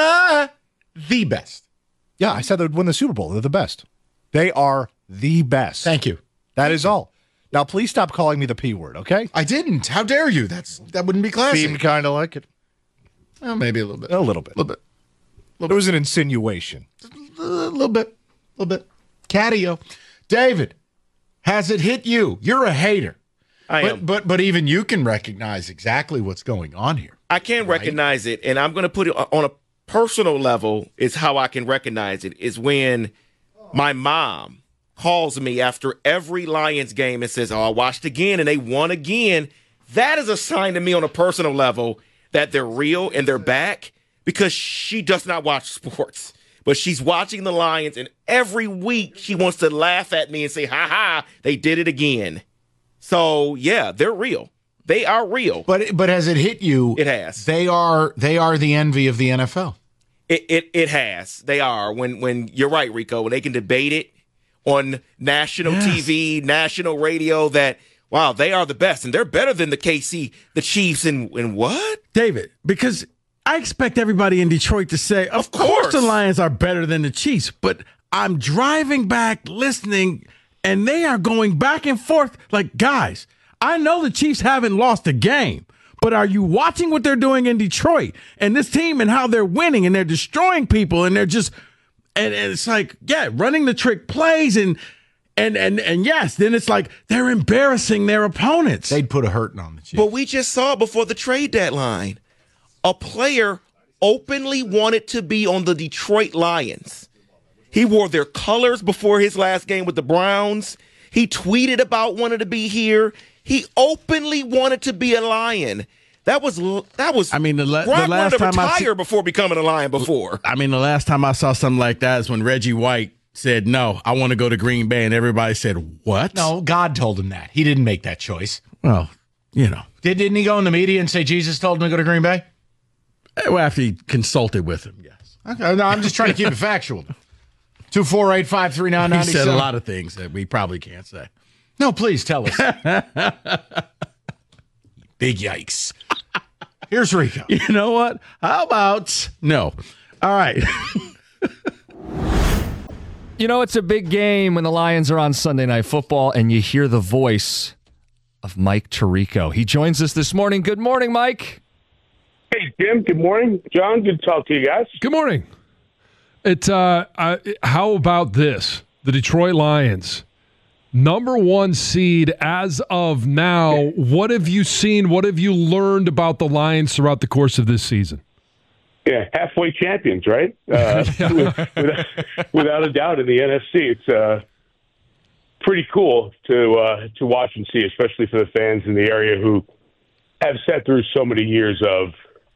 The best. Yeah, I said they would win the Super Bowl. They're the best. They are the best. Thank you. That is all. Now, please stop calling me the P word, okay? I didn't. How dare you? That's That wouldn't be classy. Seemed kind of like it. Well, maybe a little bit. A little bit. A little bit. It was an insinuation. A little bit. A little bit. Catio. David, has it hit you? You're a hater. I but, am. But, but even you can recognize exactly what's going on here. I can right? recognize it, and I'm going to put it on a personal level is how I can recognize it, is when my mom calls me after every Lions game and says, oh, I watched again, and they won again. That is a sign to me on a personal level that they're real and they're back, because she does not watch sports. But she's watching the Lions, and every week she wants to laugh at me and say, ha ha, they did it again. So, yeah, they're real. They are real. But but has it hit you? It has. They are they are the envy of the N F L. It it it has. They are. When when you're right, Rico, when they can debate it on national yes. T V, national radio, that wow, they are the best, and they're better than the K C, the Chiefs, and, and what? David, because I expect everybody in Detroit to say, of, of course. course the Lions are better than the Chiefs, but I'm driving back, listening, and they are going back and forth like, guys, I know the Chiefs haven't lost a game, but are you watching what they're doing in Detroit and this team and how they're winning and they're destroying people and they're just and, and it's like, yeah, running the trick plays and and and and yes, then it's like they're embarrassing their opponents. They'd put a hurting on the Chiefs. But we just saw before the trade deadline, a player openly wanted to be on the Detroit Lions. He wore their colors before his last game with the Browns. He tweeted about wanting to be here. He openly wanted to be a Lion. That was that was. I mean, the, la- Gronk the last wanted to time I retire see- before becoming a Lion. Before. I mean, the last time I saw something like that is when Reggie White said, "No, I want to go to Green Bay," and everybody said, "What?" No, God told him that. He didn't make that choice. Well, you know, Did, didn't he go in the media and say Jesus told him to go to Green Bay? well, after he consulted with him, yes. Okay, no, I'm just trying to keep it factual. Two four eight five three nine nine. He said a lot of things that we probably can't say. No, please tell us. Big yikes. Here's Rico. You know what? How about no? All right. You know, it's a big game when the Lions are on Sunday Night Football and you hear the voice of Mike Tirico. He joins us this morning. Good morning, Mike. Hey, Jim. Good morning. John, good to talk to you guys. Good morning. It, uh, uh, how about this? The Detroit Lions, number one seed as of now. What have you seen? What have you learned about the Lions throughout the course of this season? Yeah, halfway champions, right? Uh, without, without a doubt in the N F C. It's uh, pretty cool to uh, to watch and see, especially for the fans in the area who have sat through so many years of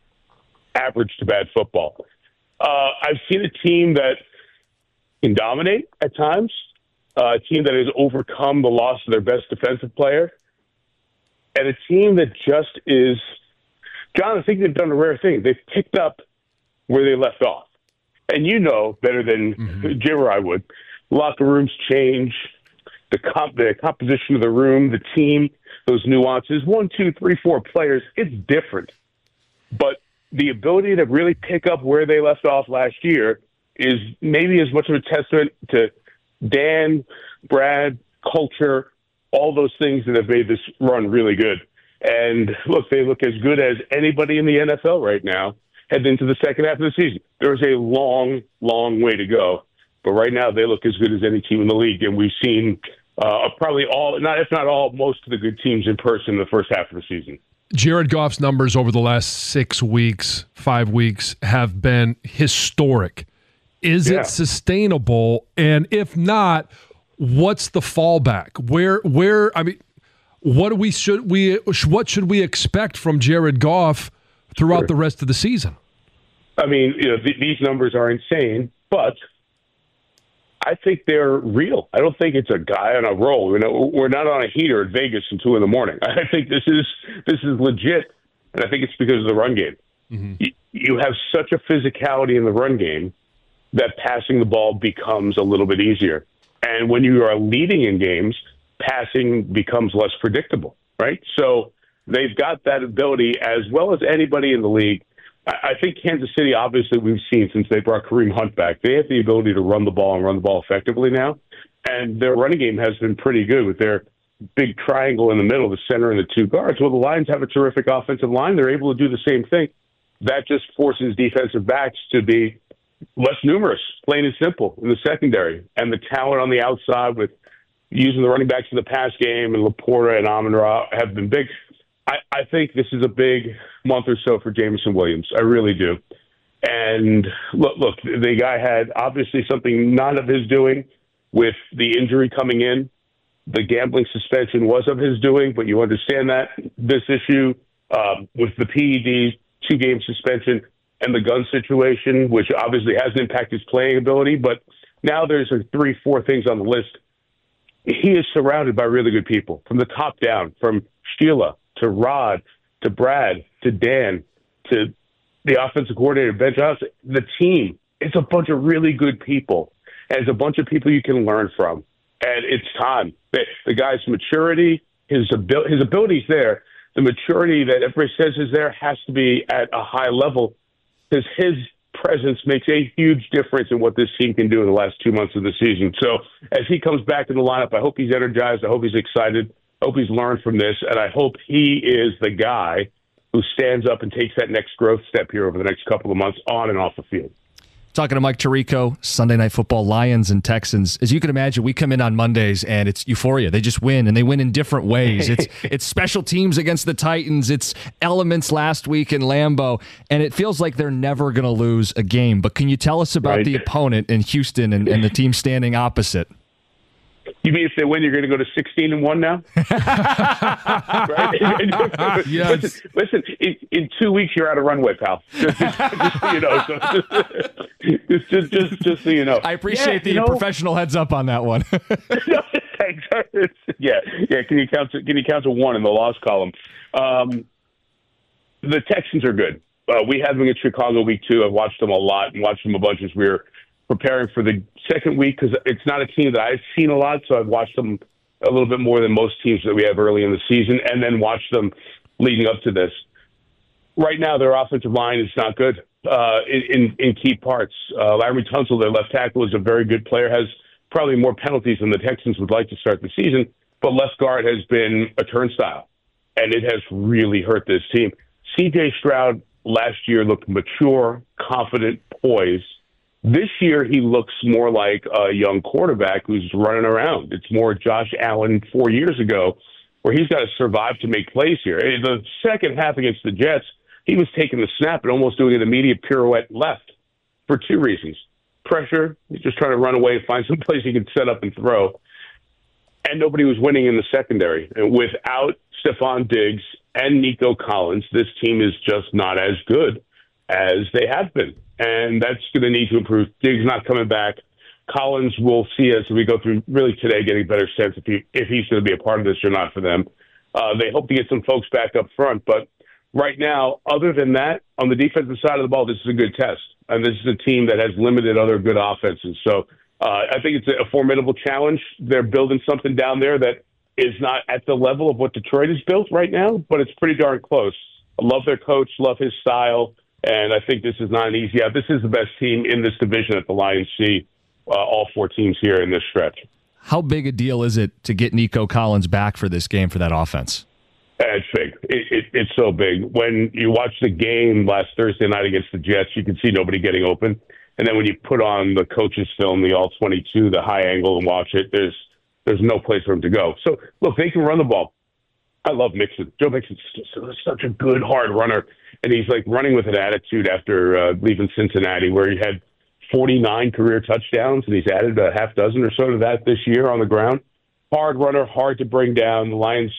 average to bad football. Uh, I've seen a team that can dominate at times, uh, a team that has overcome the loss of their best defensive player, and a team that just is, John, I think they've done a rare thing. They've picked up where they left off. And you know better than mm-hmm. Jim or I would, locker rooms change, the, comp- the composition of the room, the team, those nuances, one, two, three, four players, it's different. But the ability to really pick up where they left off last year is maybe as much of a testament to Dan, Brad, culture, all those things that have made this run really good. And look, they look as good as anybody in the N F L right now heading into the second half of the season. There's a long, long way to go. But right now they look as good as any team in the league. And we've seen uh, probably all, not if not all, most of the good teams in person in the first half of the season. Jared Goff's numbers over the last six weeks, five weeks have been historic. Is yeah. it sustainable? And if not, what's the fallback? Where, where, I mean, what do we should we what should we expect from Jared Goff throughout sure. the rest of the season? I mean, you know, th- these numbers are insane, but I think they're real. I don't think it's a guy on a roll. You know, we're not on a heater at Vegas until two in the morning. I think this is this is legit, and I think it's because of the run game. Mm-hmm. You, you have such a physicality in the run game that passing the ball becomes a little bit easier. And when you are leading in games, passing becomes less predictable, right? So they've got that ability as well as anybody in the league. I think Kansas City, obviously, we've seen since they brought Kareem Hunt back, they have the ability to run the ball and run the ball effectively now. And their running game has been pretty good with their big triangle in the middle, the center and the two guards. Well, the Lions have a terrific offensive line. They're able to do the same thing. That just forces defensive backs to be less numerous, plain and simple, in the secondary. And the talent on the outside with using the running backs in the pass game and Laporta and Amon-Ra have been big. I, I think this is a big month or so for Jameson Williams. I really do. And look, look, the guy had obviously something not of his doing with the injury coming in. The gambling suspension was of his doing, but you understand that. This issue um, with the P E D, two-game suspension, and the gun situation, which obviously has impacted his playing ability. But now there's three, four things on the list. He is surrounded by really good people from the top down, from Sheila to Rod, to Brad, to Dan, to the offensive coordinator, Ben Johnson. The team, it's a bunch of really good people. And it's a bunch of people you can learn from. And it's time. The, the guy's maturity, his abil- his ability's there. The maturity that everybody says is there has to be at a high level because his presence makes a huge difference in what this team can do in the last two months of the season. So as he comes back in the lineup, I hope he's energized. I hope he's excited. I hope he's learned from this. And I hope he is the guy who stands up and takes that next growth step here over the next couple of months on and off the field. Talking to Mike Tirico, Sunday Night Football, Lions and Texans. As you can imagine, we come in on Mondays and it's euphoria. They just win, and they win in different ways. It's it's special teams against the Titans. It's elements last week in Lambeau, and it feels like they're never going to lose a game. But can you tell us about Right. the opponent in Houston and, and the team standing opposite? You mean if they win, you're going to go to sixteen and one now? Right? Yes. Listen, listen in, in two weeks, you're out of runway, pal. Just, just, just so you know. So, just, just, just, just so you know. I appreciate Yeah, the you know, professional heads up on that one. Thanks. yeah, yeah. Can you count? To, can you count to one in the loss column? Um, the Texans are good. Uh, we had them against Chicago week two. I've watched them a lot and watched them a bunch as we were preparing for the second week because it's not a team that I've seen a lot, so I've watched them a little bit more than most teams that we have early in the season, and then watched them leading up to this. Right now, their offensive line is not good uh, in, in key parts. Uh, Larry Tunsil, their left tackle, is a very good player, has probably more penalties than the Texans would like to start the season, but left guard has been a turnstile, and it has really hurt this team. C J Stroud last year looked mature, confident, poised. This year, he looks more like a young quarterback who's running around. It's more Josh Allen four years ago, where he's got to survive to make plays here. The second half against the Jets, he was taking the snap and almost doing an immediate pirouette left for two reasons. Pressure, he's just trying to run away and find some place he can set up and throw. And nobody was winning in the secondary. And without Stephon Diggs and Nico Collins, this team is just not as good as they have been. And that's going to need to improve. Diggs not coming back. Collins will see as we go through really today, getting a better sense if he if he's going to be a part of this or not for them. Uh, they hope to get some folks back up front. But right now, other than that, on the defensive side of the ball, this is a good test. And this is a team that has limited other good offenses. So uh, I think it's a formidable challenge. They're building something down there that is not at the level of what Detroit has built right now, but it's pretty darn close. I love their coach, love his style. And I think this is not an easy out. This is the best team in this division that the Lions see, uh, all four teams here in this stretch. How big a deal is it to get Nico Collins back for this game for that offense? It's big. It, it, it's so big. When you watch the game last Thursday night against the Jets, you can see nobody getting open. And then when you put on the coach's film, the all twenty-two, the high angle, and watch it, there's there's no place for him to go. So, look, they can run the ball. I love Mixon. Joe Mixon's just such a good, hard runner. And he's like running with an attitude after uh, leaving Cincinnati, where he had forty-nine career touchdowns, and he's added a half dozen or so to that this year on the ground. Hard runner, hard to bring down. The Lions'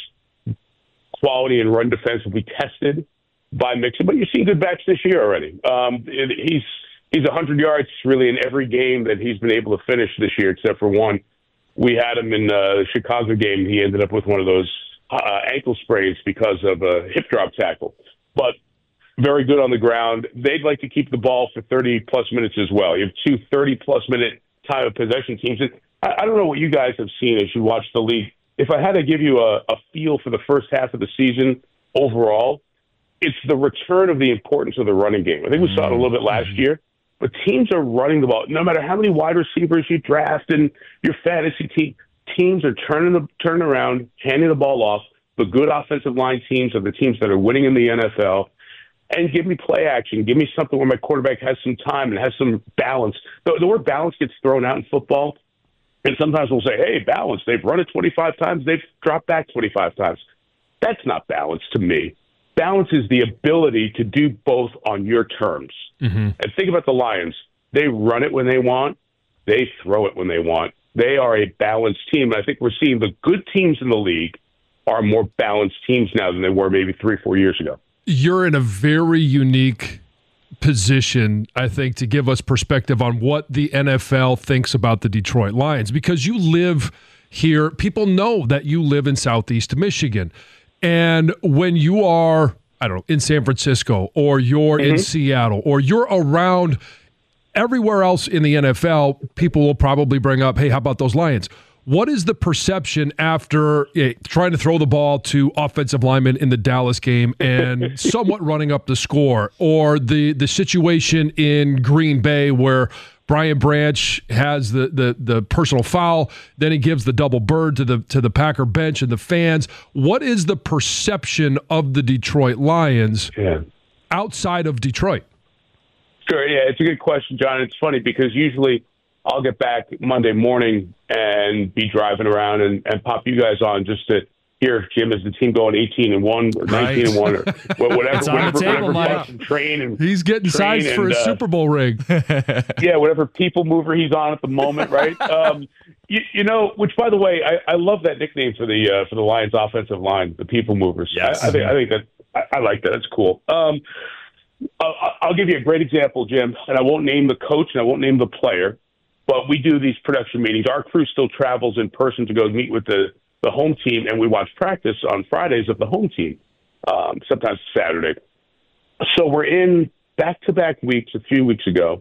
quality and run defense will be tested by Mixon, but you've seen good backs this year already. Um, it, he's he's one hundred yards really in every game that he's been able to finish this year, except for one. We had him in uh, the Chicago game. He ended up with one of those uh, ankle sprains because of a hip drop tackle. But very good on the ground. They'd like to keep the ball for thirty-plus minutes as well. You have two thirty-plus minute time of possession teams. And I, I don't know what you guys have seen as you watch the league. If I had to give you a, a feel for the first half of the season overall, it's the return of the importance of the running game. I think we saw it a little bit last year. But teams are running the ball. No matter how many wide receivers you draft in your fantasy team, teams are turning the turning around, handing the ball off. The good offensive line teams are the teams that are winning in the N F L. And give me play action. Give me something where my quarterback has some time and has some balance. The, the word balance gets thrown out in football. And sometimes we'll say, hey, balance. They've run it twenty-five times. They've dropped back twenty-five times. That's not balance to me. Balance is the ability to do both on your terms. Mm-hmm. And think about the Lions. They run it when they want. They throw it when they want. They are a balanced team. And I think we're seeing the good teams in the league are more balanced teams now than they were maybe three, four years ago. You're in a very unique position, I think, to give us perspective on what the N F L thinks about the Detroit Lions, because you live here. People know that you live in Southeast Michigan. And when you are, I don't know, in San Francisco, or you're mm-hmm. in Seattle, or you're around everywhere else in the N F L, people will probably bring up, hey, how about those Lions? What is the perception after eh, trying to throw the ball to offensive linemen in the Dallas game and somewhat running up the score, or the the situation in Green Bay where Brian Branch has the, the the personal foul, then he gives the double bird to the to the Packer bench and the fans? What is the perception of the Detroit Lions yeah. outside of Detroit? Sure, yeah, it's a good question, John. It's funny because usually I'll get back Monday morning and be driving around and, and pop you guys on just to hear, Jim, is the team going eighteen and one or nineteen and one or whatever, It's on whatever, the table, whatever Mike. fucking train and He's getting train sized for and, a uh, Super Bowl ring. yeah, whatever people mover he's on at the moment, right? um, you, you know, which by the way, I, I love that nickname for the uh, for the Lions offensive line, the people movers. Yes. I, I think I think that I, I like that. That's cool. Um, I'll, I'll give you a great example, Jim, and I won't name the coach and I won't name the player, but we do these production meetings. Our crew still travels in person to go meet with the, the home team, and we watch practice on Fridays of the home team, um, sometimes Saturday. So we're in back-to-back weeks a few weeks ago,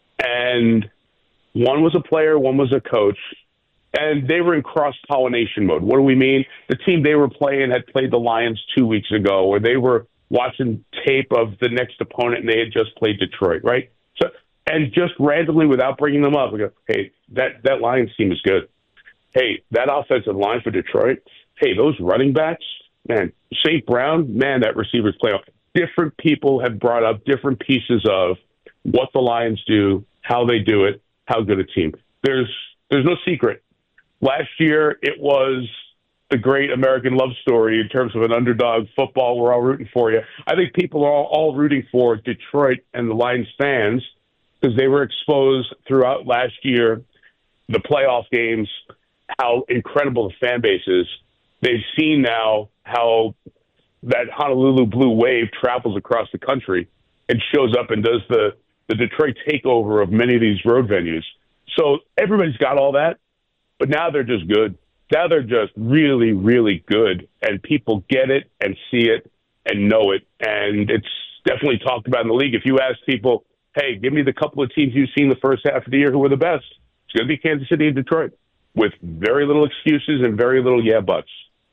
and one was a player, one was a coach, and they were in cross-pollination mode. What do we mean? The team they were playing had played the Lions two weeks ago, or they were watching tape of the next opponent, and they had just played Detroit, right? So, and just randomly, without bringing them up, we go, hey, that, that Lions team is good. Hey, that offensive line for Detroit, hey, those running backs, man, Saint Brown, man, that receiver's playing. Different people have brought up different pieces of what the Lions do, how they do it, how good a team. There's there's no secret. Last year, it was the great American love story in terms of an underdog football. We're all rooting for you. I think people are all, all rooting for Detroit and the Lions fans because they were exposed throughout last year, the playoff games, how incredible the fan base is. They've seen now how that Honolulu Blue Wave travels across the country and shows up and does the, the Detroit takeover of many of these road venues. So everybody's got all that, but now they're just good. Now they're just really, really good, and people get it and see it and know it, and it's definitely talked about in the league. If you ask people, hey, give me the couple of teams you've seen the first half of the year who were the best, it's going to be Kansas City and Detroit, with very little excuses and very little yeah buts.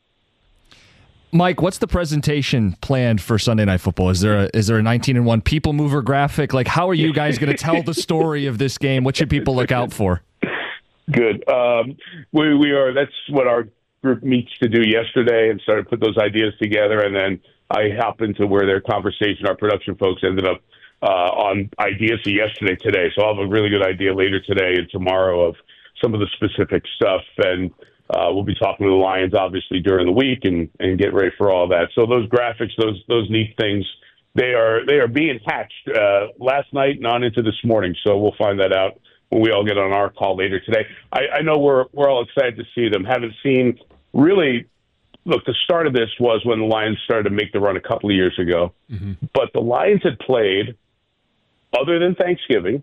Mike, what's the presentation planned for Sunday Night Football? Is there a, is there a nineteen and one people mover graphic? Like, how are you guys going to tell the story of this game? What should people look out for? Good. Um, we, we are, that's what our group meets to do yesterday and started to put those ideas together. And then I happened to where their conversation, our production folks ended up uh, on ideas yesterday, today. So I'll have a really good idea later today and tomorrow of some of the specific stuff. And uh, we'll be talking to the Lions, obviously, during the week and, and get ready for all that. So those graphics, those, those neat things, they are, they are being hatched uh, last night and on into this morning. So we'll find that out when we all get on our call later today. I, I know we're we're all excited to see them. Haven't seen really. Look, the start of this was when the Lions started to make the run a couple of years ago. Mm-hmm. But the Lions had played, other than Thanksgiving,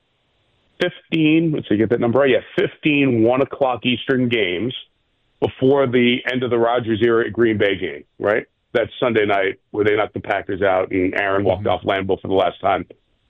fifteen. Let's see, get that number right. Yeah, fifteen one o'clock Eastern games before the end of the Rodgers era Green Bay game. Right, that Sunday night where they knocked the Packers out and Aaron walked mm-hmm. off Lambeau for the last time.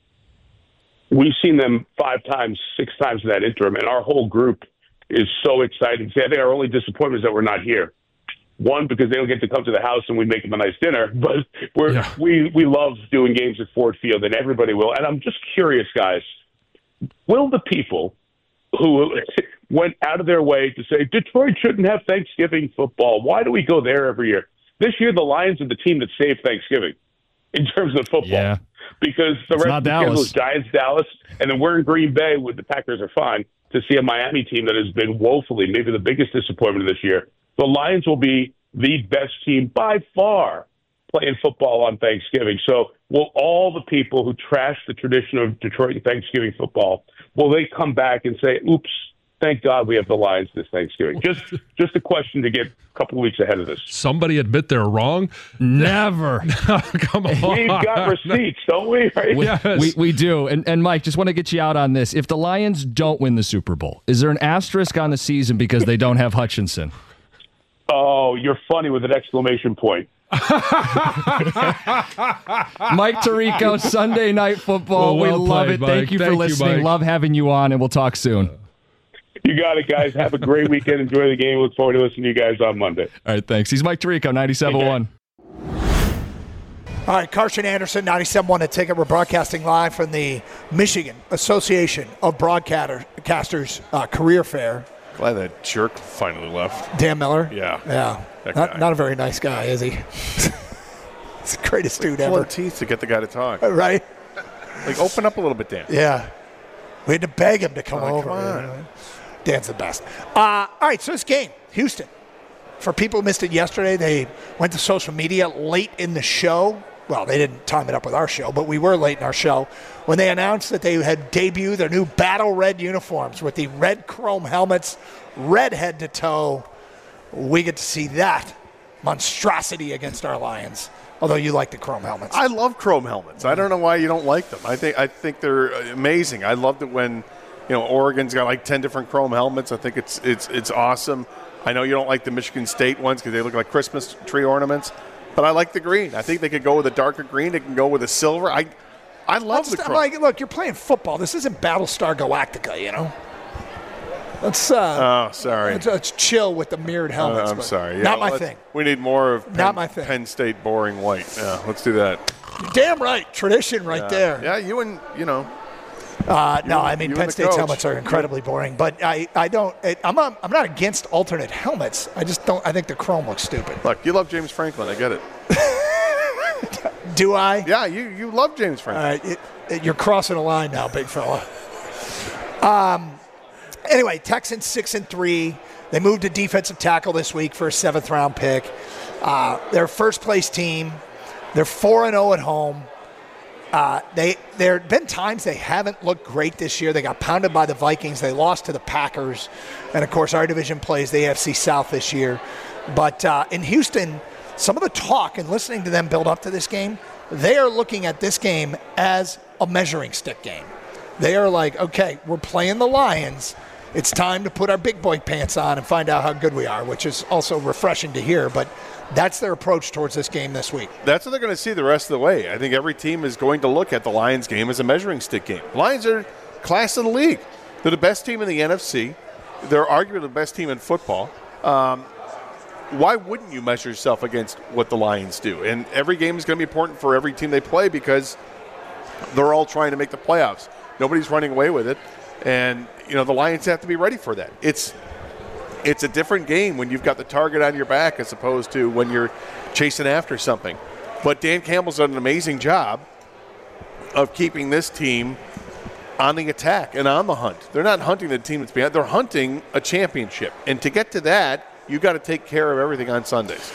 We've seen them five times, six times in that interim, and our whole group is so excited. See, I think our only disappointment is that we're not here. One, because they don't get to come to the house and we make them a nice dinner, but we're, yeah. we we love doing games at Ford Field, and everybody will. And I'm just curious, guys, will the people who went out of their way to say Detroit shouldn't have Thanksgiving football, why do we go there every year? This year, the Lions are the team that saved Thanksgiving in terms of football. Yeah. Because the it's rest of the schedule is Giants, Dallas, and then we're in Green Bay with the Packers are fine to see a Miami team that has been woefully, maybe the biggest disappointment of this year. The Lions will be the best team by far playing football on Thanksgiving. So will all the people who trash the tradition of Detroit and Thanksgiving football, will they come back and say, oops, thank God we have the Lions this Thanksgiving? Just just a question to get a couple of weeks ahead of this. Somebody admit they're wrong? Never. Come on. We've got receipts, don't we? Right? We, yes. we, we do. And, and Mike, just want to get you out on this. If the Lions don't win the Super Bowl, is there an asterisk on the season because they don't have Hutchinson? Oh, you're funny with an exclamation point. Mike Tirico, Sunday Night Football. Well, well we love played, it. Mike. Thank you Thank for you, listening. Mike. Love having you on, and we'll talk soon. You got it, guys. Have a great weekend. Enjoy the game. Look forward to listening to you guys on Monday. All right, thanks. He's Mike Tirico, ninety-seven point one. All right, Carson Anderson, ninety-seven point one The Ticket. We're broadcasting live from the Michigan Association of Broadcasters uh, Career Fair. Glad that jerk finally left. Dan Miller? Yeah. Yeah. That Not, guy. not a very nice guy, is he? He's the greatest dude Pulling ever. teeth to get the guy to talk. Right? Like, open up a little bit, Dan. Yeah. We had to beg him to come Oh, over. come on. You know? Dan's the best. Uh, all right, so this game, Houston. For people who missed it yesterday, they went to social media late in the show. Well, they didn't time it up with our show, but we were late in our show when they announced that they had debuted their new battle red uniforms with the red chrome helmets, red head to toe. We get to see that monstrosity against our Lions. Although you like the chrome helmets. I love chrome helmets. I don't know why you don't like them. I think I think they're amazing. I loved it when, you know, Oregon's got like ten different chrome helmets. I think it's it's it's awesome. I know you don't like the Michigan State ones because they look like Christmas tree ornaments, but I like the green. I think they could go with a darker green. They can go with a silver. I I love Let's, the chrome. like, look, you're playing football. This isn't Battlestar Galactica, you know. Let's uh, oh, sorry. Let's, let's chill with the mirrored helmets. Uh, I'm but sorry. Yeah, not my let's- thing. We need more of Penn, Not my thing. Penn State boring white. Yeah, let's do that. Damn right, tradition right Yeah. there. Yeah, you and you know. Uh, no, You- I mean you Penn and the State's coach. helmets are incredibly boring, but I, I don't. It, I'm not, I'm not against alternate helmets. I just don't. I think the chrome looks stupid. Look, you love James Franklin. I get it. Do I? Yeah, you you love James All Franklin. right, it, it, you're crossing a line now, big fella. Um. Anyway, Texans six and three. They moved to defensive tackle this week for a seventh round pick. Uh, they're first place team. They're four and zero at home. Uh, they there have been times they haven't looked great this year. They got pounded by the Vikings. They lost to the Packers, and of course, our division plays the A F C South this year. But uh, in Houston, some of the talk and listening to them build up to this game, they are looking at this game as a measuring stick game. They are like, okay, we're playing the Lions. It's time to put our big boy pants on and find out how good we are, which is also refreshing to hear. But that's their approach towards this game this week. That's what they're going to see the rest of the way. I think every team is going to look at the Lions game as a measuring stick game. Lions are class of the league. They're the best team in the N F C. They're arguably the best team in football. Um, why wouldn't you measure yourself against what the Lions do? And every game is going to be important for every team they play because they're all trying to make the playoffs. Nobody's running away with it. And, you know, the Lions have to be ready for that. It's it's a different game when you've got the target on your back as opposed to when you're chasing after something. But Dan Campbell's done an amazing job of keeping this team on the attack and on the hunt. They're not hunting the team that's behind. They're hunting a championship. And to get to that, you've got to take care of everything on Sundays.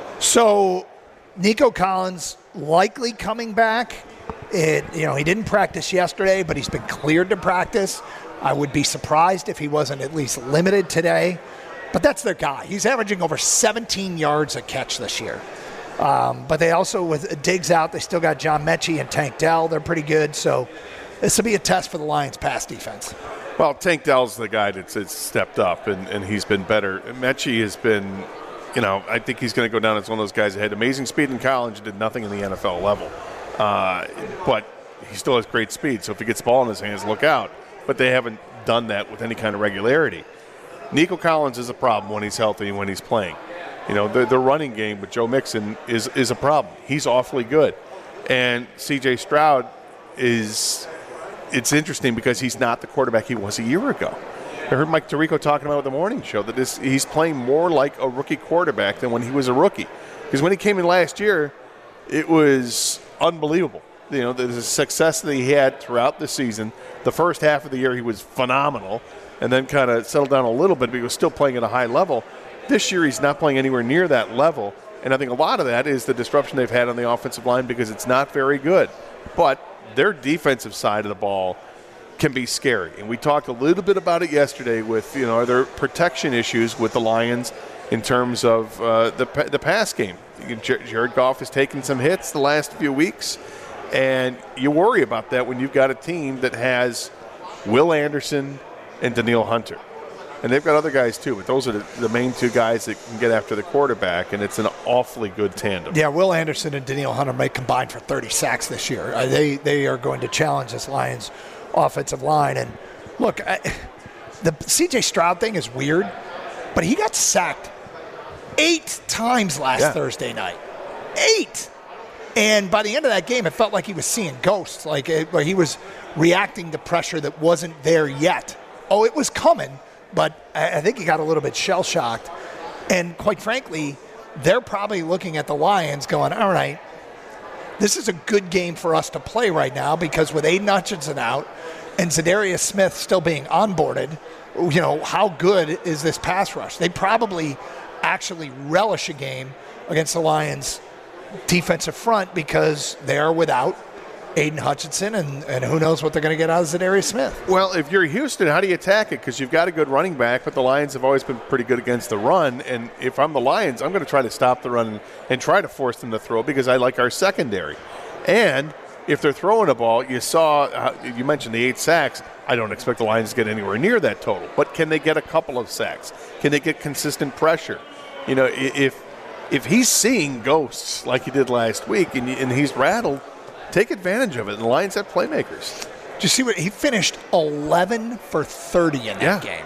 So Nico Collins likely coming back. It, you know, he didn't practice yesterday, but he's been cleared to practice. I would be surprised if he wasn't at least limited today. But that's their guy. He's averaging over seventeen yards a catch this year. Um, but they also, with Diggs out, they still got John Mechie and Tank Dell. They're pretty good. So this will be a test for the Lions' pass defense. Well, Tank Dell's the guy that's, that's stepped up, and, and he's been better. Mechie has been, you know, I think he's going to go down as one of those guys that had amazing speed in college and did nothing in the N F L level. Uh, but he still has great speed, so if he gets the ball in his hands, look out. But they haven't done that with any kind of regularity. Nico Collins is a problem when he's healthy and when he's playing. You know, the, the running game with Joe Mixon is, is a problem. He's awfully good. And C J Stroud is – it's interesting because he's not the quarterback he was a year ago. I heard Mike Tirico talking about it at the morning show that this, he's playing more like a rookie quarterback than when he was a rookie. Because when he came in last year, it was unbelievable. You know, the success that he had throughout the season. The first half of the year he was phenomenal and then kind of settled down a little bit, but he was still playing at a high level. This year he's not playing anywhere near that level, and I think a lot of that is the disruption they've had on the offensive line because it's not very good. But their defensive side of the ball can be scary, and we talked a little bit about it yesterday with, you know, are there protection issues with the Lions in terms of uh, the the pass game. Jared Goff has taken some hits the last few weeks, and you worry about that when you've got a team that has Will Anderson and Danielle Hunter. And they've got other guys too, but those are the, the main two guys that can get after the quarterback, and it's an awfully good tandem. Yeah, Will Anderson and Danielle Hunter may combine for thirty sacks this year. Uh, they they are going to challenge this Lions offensive line. And look, I, the C J Stroud thing is weird, but he got sacked eight times last Yeah. Thursday night. Eight. And by the end of that game, it felt like he was seeing ghosts, like, it, like he was reacting to pressure that wasn't there yet. Oh, it was coming, but I, I think he got a little bit shell-shocked. And quite frankly, they're probably looking at the Lions going, all right, this is a good game for us to play right now because with Aiden Hutchinson out and Zadarius Smith still being onboarded, you know, how good is this pass rush? They probably actually relish a game against the Lions defensive front because they're without Aiden Hutchinson, and, and who knows what they're going to get out of Zadarius Smith. Well, if you're Houston, how do you attack it? Because you've got a good running back, but the Lions have always been pretty good against the run. And if I'm the Lions, I'm going to try to stop the run and, and try to force them to throw because I like our secondary. And if they're throwing a ball, you saw, uh, you mentioned the eight sacks. I don't expect the Lions to get anywhere near that total. But can they get a couple of sacks? Can they get consistent pressure? You know, if if he's seeing ghosts like he did last week and, and he's rattled, take advantage of it. And the Lions have playmakers. Did you see what he finished? eleven for thirty in that Yeah. game.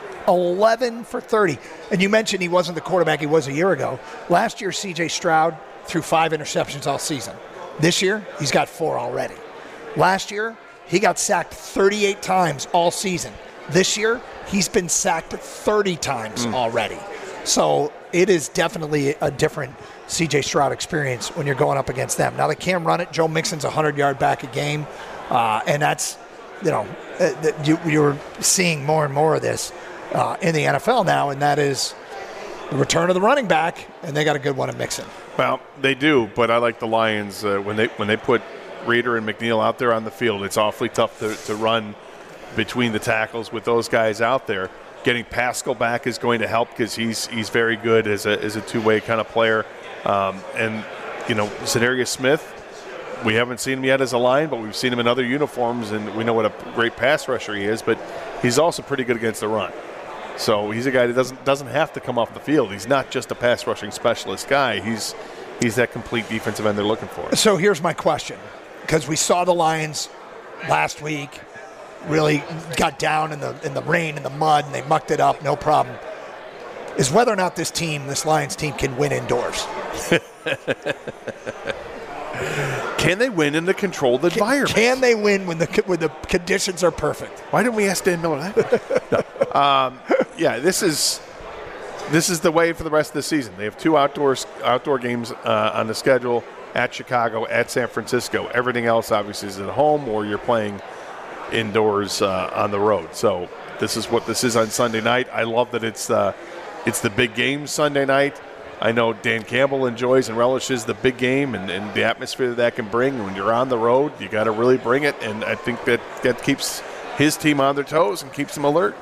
eleven for thirty. And you mentioned he wasn't the quarterback he was a year ago. Last year, C J Stroud threw five interceptions all season. This year, he's got four already. Last year, he got sacked thirty-eight times all season. This year, he's been sacked thirty times Mm. already. So it is definitely a different C J Stroud experience when you're going up against them. Now they can run it. Joe Mixon's a hundred-yard back a game, uh, and that's, you know, uh, that you, you're seeing more and more of this uh, in the N F L now, and that is the return of the running back, and they got a good one at Mixon. Well, they do, but I like the Lions uh, when they when they put Reader and McNeil out there on the field. It's awfully tough to, to run between the tackles with those guys out there. Getting Pascal back is going to help because he's he's very good as a as a two-way kind of player. Um, and, you know, Zadarius Smith, we haven't seen him yet as a line, but we've seen him in other uniforms, and we know what a great pass rusher he is, but he's also pretty good against the run. So he's a guy that doesn't doesn't have to come off the field. He's not just a pass rushing specialist guy. He's he's that complete defensive end they're looking for. So here's my question, because we saw the Lions last week really got down in the in the rain and the mud, and they mucked it up, no problem. Is whether or not this team, this Lions team, can win indoors. Can they win in the controlled Can, environment? can they win when the when the conditions are perfect? Why didn't we ask Dan Miller that? No. Um, yeah, this is this is the way for the rest of the season. They have two outdoor outdoor games uh, on the schedule at Chicago, at San Francisco. Everything else obviously is at home, or you're playing indoors uh, on the road. So this is what this is on Sunday night. I love that it's uh, it's the big game Sunday night. I know Dan Campbell enjoys and relishes the big game and, and the atmosphere that that can bring. When you're on the road, you got to really bring it, and I think that that keeps his team on their toes and keeps them alert.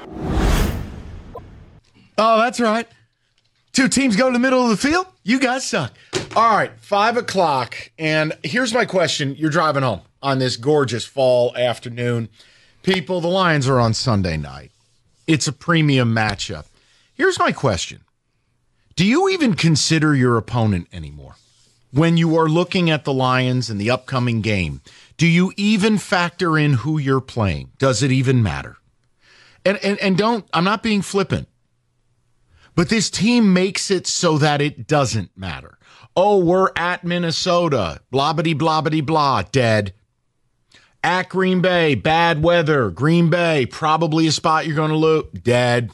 Oh, that's right. Two teams go to the middle of the field. You guys suck. All right, five o'clock, and here's my question. You're driving home on this gorgeous fall afternoon. People, the Lions are on Sunday night. It's a premium matchup. Here's my question. Do you even consider your opponent anymore? When you are looking at the Lions and the upcoming game, do you even factor in who you're playing? Does it even matter? And, and, and don't, I'm not being flippant, but this team makes it so that it doesn't matter. Oh, we're at Minnesota, blah-bitty, blah-bitty, blah, dead. At Green Bay, bad weather, Green Bay, probably a spot you're going to lose, dead.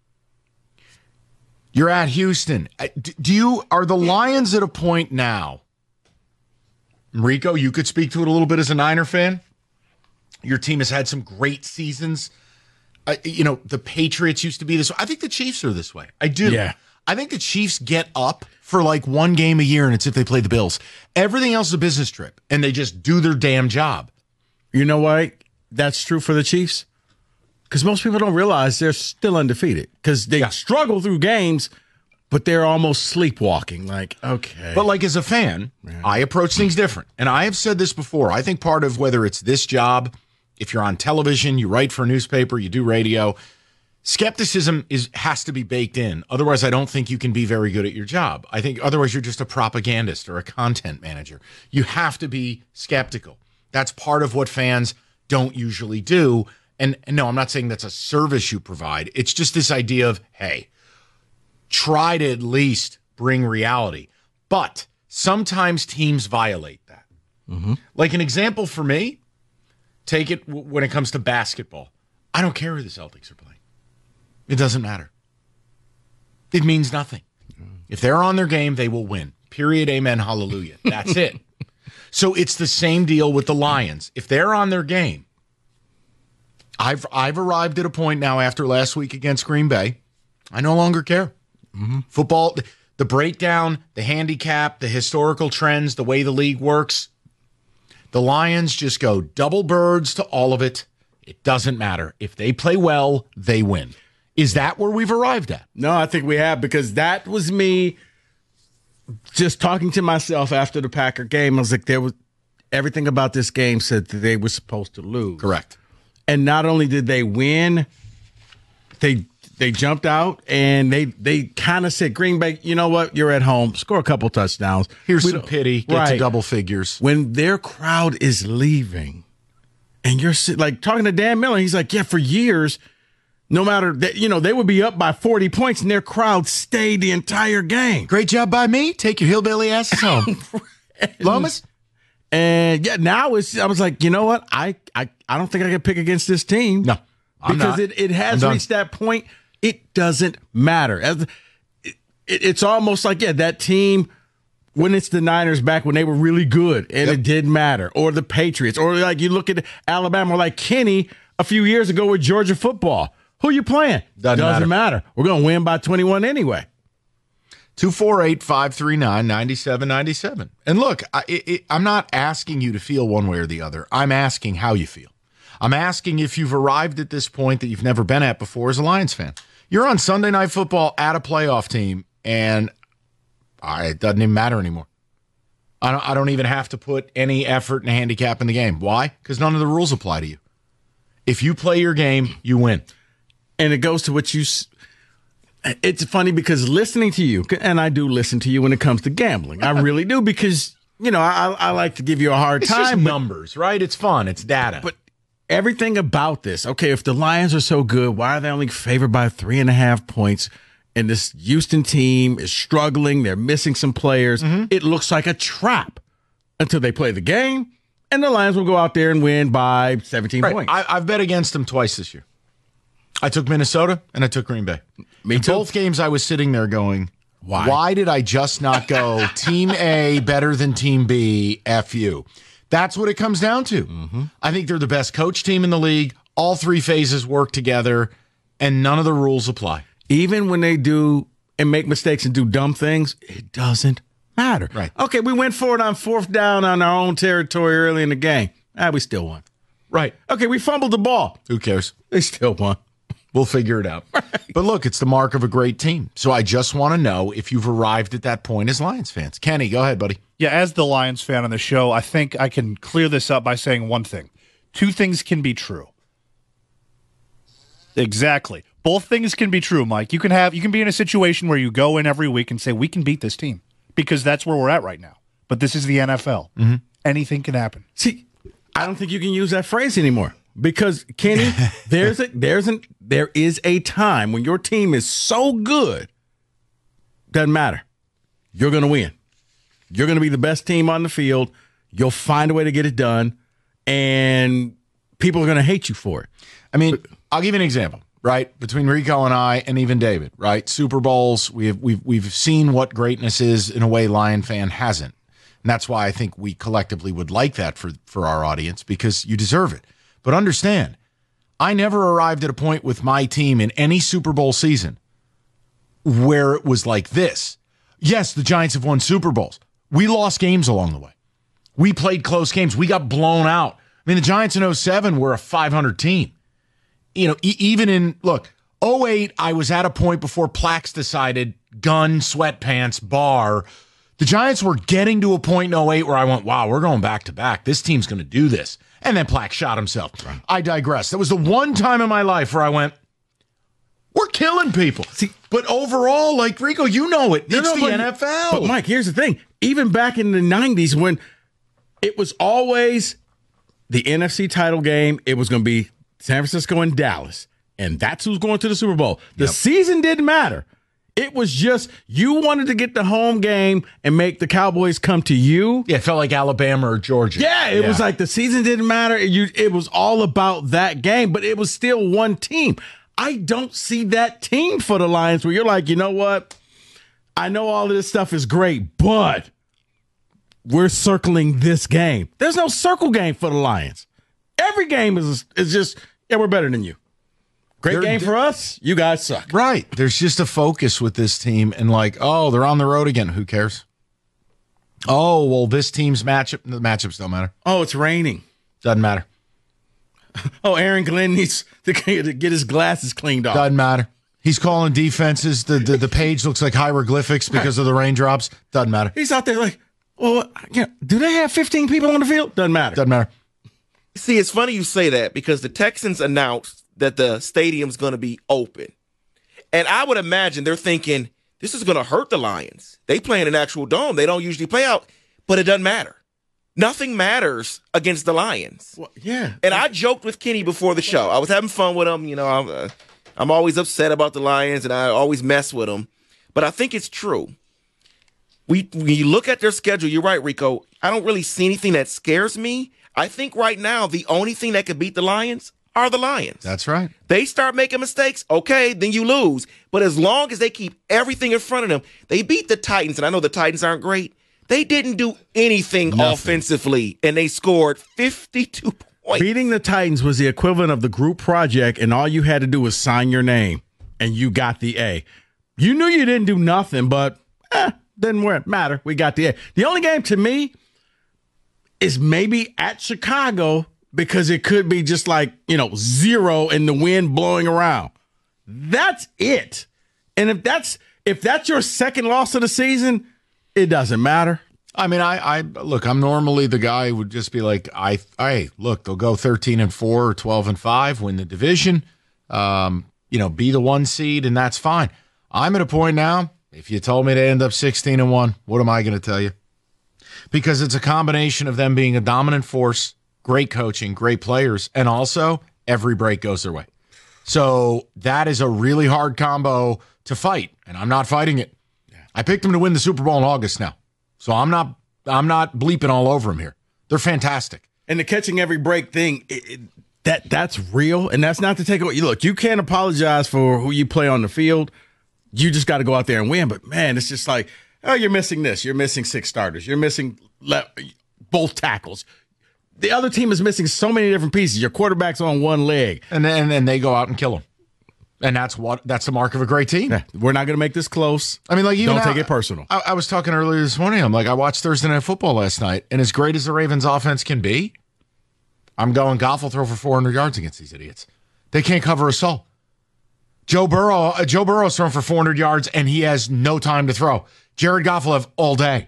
You're at Houston. Do you, are the Lions at a point now? Enrico, you could speak to it a little bit as a Niner fan. Your team has had some great seasons. Uh, you know, the Patriots used to be this way. I think the Chiefs are this way. I do. Yeah. I think the Chiefs get up for like one game a year, and it's if they play the Bills. Everything else is a business trip, and they just do their damn job. You know why that's true for the Chiefs? Because most people don't realize they're still undefeated because they yeah. struggle through games, but they're almost sleepwalking. Like, okay. But like as a fan, yeah. I approach things different. And I have said this before. I think part of whether it's this job, if you're on television, you write for a newspaper, you do radio, skepticism is has to be baked in. Otherwise, I don't think you can be very good at your job. I think otherwise you're just a propagandist or a content manager. You have to be skeptical. That's part of what fans don't usually do. And, and no, I'm not saying that's a service you provide. It's just this idea of, hey, try to at least bring reality. But sometimes teams violate that. Mm-hmm. Like an example for me, take it w- when it comes to basketball. I don't care who the Celtics are playing. It doesn't matter. It means nothing. If they're on their game, they will win. Period. Amen. Hallelujah. That's it. So it's the same deal with the Lions. If they're on their game, I've I've arrived at a point now after last week against Green Bay. I no longer care. Mm-hmm. Football, the breakdown, the handicap, the historical trends, the way the league works. The Lions just go double birds to all of it. It doesn't matter. If they play well, they win. Is that where we've arrived at? No, I think we have, because that was me just talking to myself after the Packer game. I was like, there was everything about this game said that they were supposed to lose. Correct. And not only did they win, they they jumped out and they they kind of said, Green Bay, you know what? You're at home. Score a couple touchdowns. Here's We some don't- pity. Get right. to double figures. When their crowd is leaving and you're sit- like talking to Dan Miller, he's like, yeah, for years, no matter that, you know, they would be up by forty points and their crowd stayed the entire game. Great job by me. Take your hillbilly asses home. Lomas? And yeah, now it's, I was like, you know what? I, I, I don't think I can pick against this team. No, I'm because not. it, it I'm has done. reached that point. It doesn't matter. As it, it, it's almost like, yeah, that team, when it's the Niners back when they were really good and Yep. it didn't matter, or the Patriots, or like you look at Alabama, or like Kenny a few years ago with Georgia football. Who you playing? Doesn't matter. matter. We're going to win by twenty-one anyway. two four eight, five three nine, nine seven nine seven. And look, I, it, I'm not asking you to feel one way or the other. I'm asking how you feel. I'm asking if you've arrived at this point that you've never been at before as a Lions fan. You're on Sunday Night Football at a playoff team, and I, it doesn't even matter anymore. I don't, I don't even have to put any effort and handicap in the game. Why? Because none of the rules apply to you. If you play your game, you win. And it goes to what you s- it's funny because listening to you, and I do listen to you when it comes to gambling. I really do, because, you know, I, I like to give you a hard It's time. just but- numbers, right? It's fun. It's data. But everything about this, okay, if the Lions are so good, why are they only favored by three and a half points? And this Houston team is struggling. They're missing some players. Mm-hmm. It looks like a trap until they play the game, and the Lions will go out there and win by seventeen Right. points. I, I've bet against them twice this year. I took Minnesota and I took Green Bay. Me In too. both games, I was sitting there going, Why? Why did I just not go Team A better than Team B? F you. That's what it comes down to. Mm-hmm. I think they're the best coach team in the league. All three phases work together, and none of the rules apply. Even when they do and make mistakes and do dumb things, it doesn't matter. Right. Okay, we went for it on fourth down on our own territory early in the game. Ah, we still won. Right. Okay, we fumbled the ball. Who cares? They still won. We'll figure it out. Right. But look, it's the mark of a great team. So I just want to know if you've arrived at that point as Lions fans. Kenny, go ahead, buddy. Yeah, as the Lions fan on the show, I think I can clear this up by saying one thing. Two things can be true. Exactly. Both things can be true, Mike. You can have you can be in a situation where you go in every week and say, we can beat this team, because that's where we're at right now. But this is the N F L. Mm-hmm. Anything can happen. See, I don't think you can use that phrase anymore, because Kenny, there's a there's an there is a time when your team is so good, doesn't matter. You're going to win. You're going to be the best team on the field. You'll find a way to get it done, and people are going to hate you for it. I mean, I'll give you an example, right? Between Rico and I, and even David, right? Super Bowls, we've we've we've seen what greatness is in a way Lion fan hasn't. And that's why I think we collectively would like that for, for our audience, because you deserve it. But understand, I never arrived at a point with my team in any Super Bowl season where it was like this. Yes, the Giants have won Super Bowls. We lost games along the way. We played close games. We got blown out. I mean, the Giants in oh seven were a five hundred team. You know, e- even in, look, oh eight, I was at a point before Plax decided gun, sweatpants, bar. The Giants were getting to a point in oh eight where I went, wow, we're going back to back. This team's going to do this. And then Plax shot himself. Right. I digress. That was the one time in my life where I went, we're killing people. See, but overall, like, Rico, you know it. No, It's no, the but- N F L. But, Mike, here's the thing. Even back in the nineties, when it was always the N F C title game, it was going to be San Francisco and Dallas, and that's who's going to the Super Bowl. The yep. season didn't matter. It was just you wanted to get the home game and make the Cowboys come to you. Yeah, it felt like Alabama or Georgia. Yeah, it yeah. was like the season didn't matter. You, it was all about that game, but it was still one team. I don't see that team for the Lions where you're like, you know what? I know all of this stuff is great, but we're circling this game. There's no circle game for the Lions. Every game is is just, yeah, we're better than you. Great they're, game for us. You guys suck. Right. There's just a focus with this team and like, oh, they're on the road again. Who cares? Oh, well, this team's matchup, the matchups don't matter. Oh, it's raining. Doesn't matter. Oh, Aaron Glenn needs to get his glasses cleaned off. Doesn't matter. He's calling defenses. The, the, the page looks like hieroglyphics because of the raindrops. Doesn't matter. He's out there like, well, yeah, do they have fifteen people on the field? Doesn't matter. Doesn't matter. See, it's funny you say that because the Texans announced that the stadium's going to be open. And I would imagine they're thinking, this is going to hurt the Lions. They play in an actual dome. They don't usually play out, but it doesn't matter. Nothing matters against the Lions. Well, yeah. And I joked with Kenny before the show. I was having fun with him. You know, I'm, uh, I'm always upset about the Lions, and I always mess with them. But I think it's true. We, when you look at their schedule, you're right, Rico. I don't really see anything that scares me. I think right now the only thing that could beat the Lions are the Lions. That's right. They start making mistakes, okay, then you lose. But as long as they keep everything in front of them, they beat the Titans, and I know the Titans aren't great. They didn't do anything Nothing. offensively, and they scored fifty-two points. Beating the Titans was the equivalent of the group project, and all you had to do was sign your name, and you got the A. You knew you didn't do nothing, but eh, didn't matter. We got the A. The only game to me is maybe at Chicago because it could be just like, you know, zero and the wind blowing around. That's it. And if that's if that's your second loss of the season, it doesn't matter. I mean, I, I look, I'm normally the guy who would just be like, I, I look, they'll go thirteen and four or twelve and five, win the division, um, you know, be the one seed, and that's fine. I'm at a point now, if you told me to end up sixteen and one, what am I going to tell you? Because it's a combination of them being a dominant force, great coaching, great players, and also every break goes their way. So that is a really hard combo to fight, and I'm not fighting it. Yeah. I picked them to win the Super Bowl in August now, so I'm not I'm not bleeping all over them here. They're fantastic. And the catching every break thing, it, it, that that's real, and that's not to take away. Look, you can't apologize for who you play on the field. You just got to go out there and win. But, man, it's just like, oh, you're missing this. You're missing six starters. You're missing le- both tackles. The other team is missing so many different pieces. Your quarterback's on one leg. And then, and then they go out and kill them. And that's what that's the mark of a great team. Yeah, we're not going to make this close. I mean, like, even don't now, take it personal. I, I was talking earlier this morning. I'm like, I watched Thursday Night Football last night, and as great as the Ravens' offense can be, I'm going, Goff will throw for four hundred yards against these idiots. They can't cover a soul. Joe Burrow, uh, Joe Burrow's thrown for four hundred yards, and he has no time to throw. Jared Goff will have all day.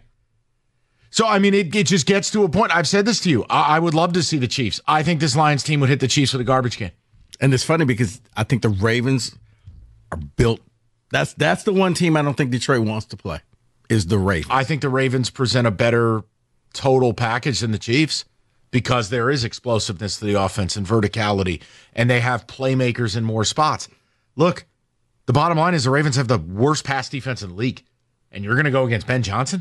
So, I mean, it, it just gets to a point. I've said this to you. I, I would love to see the Chiefs. I think this Lions team would hit the Chiefs with a garbage can. And it's funny because I think the Ravens are built. That's that's the one team I don't think Detroit wants to play, is the Ravens. I think the Ravens present a better total package than the Chiefs because there is explosiveness to the offense and verticality, and they have playmakers in more spots. Look, the bottom line is the Ravens have the worst pass defense in the league, and you're going to go against Ben Johnson?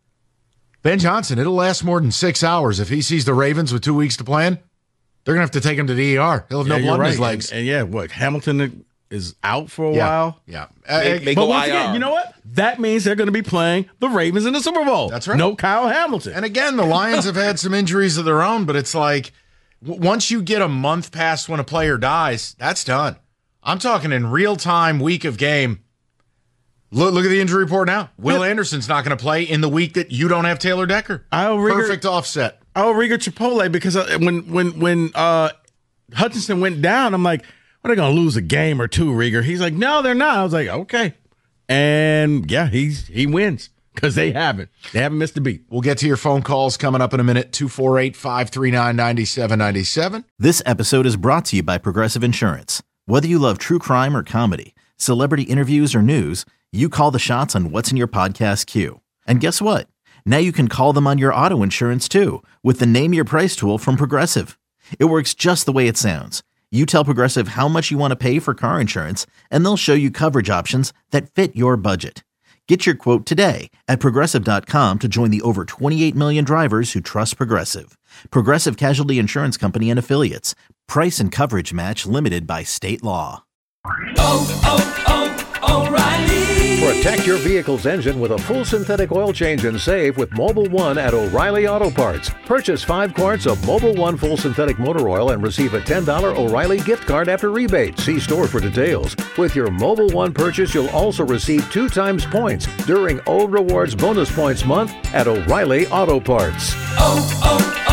Ben Johnson, it'll last more than six hours. If he sees the Ravens with two weeks to plan, they're going to have to take him to the E R. He'll have yeah, no blood right. in his legs. And, and yeah, what, Hamilton is out for a yeah. while? Yeah. They, they but go once I R. again, you know what? That means they're going to be playing the Ravens in the Super Bowl. That's right. No Kyle Hamilton. And again, the Lions have had some injuries of their own, but it's like w- once you get a month past when a player dies, that's done. I'm talking in real time, week of game. Look, look at the injury report now. Will yeah. Anderson's not going to play in the week that you don't have Taylor Decker. I'll Perfect offset. I'll Rieger Chipotle because when when when uh, Hutchinson went down, I'm like, are they going to lose a game or two, Rieger? He's like, no, they're not. I was like, okay. And, yeah, he's he wins because they haven't. They haven't missed a beat. We'll get to your phone calls coming up in a minute. two four eight, five three nine, nine seven nine seven. This episode is brought to you by Progressive Insurance. Whether you love true crime or comedy, celebrity interviews or news, you call the shots on what's in your podcast queue. And guess what? Now you can call them on your auto insurance too with the Name Your Price tool from Progressive. It works just the way it sounds. You tell Progressive how much you want to pay for car insurance, and they'll show you coverage options that fit your budget. Get your quote today at Progressive dot com to join the over twenty-eight million drivers who trust Progressive. Progressive Casualty Insurance Company and Affiliates. Price and coverage match limited by state law. Oh, oh, oh, O'Reilly! Protect your vehicle's engine with a full synthetic oil change and save with Mobil one at O'Reilly Auto Parts. Purchase five quarts of Mobil one full synthetic motor oil and receive a ten dollars O'Reilly gift card after rebate. See store for details. With your Mobil one purchase, you'll also receive two times points during O Rewards Bonus Points Month at O'Reilly Auto Parts. Oh,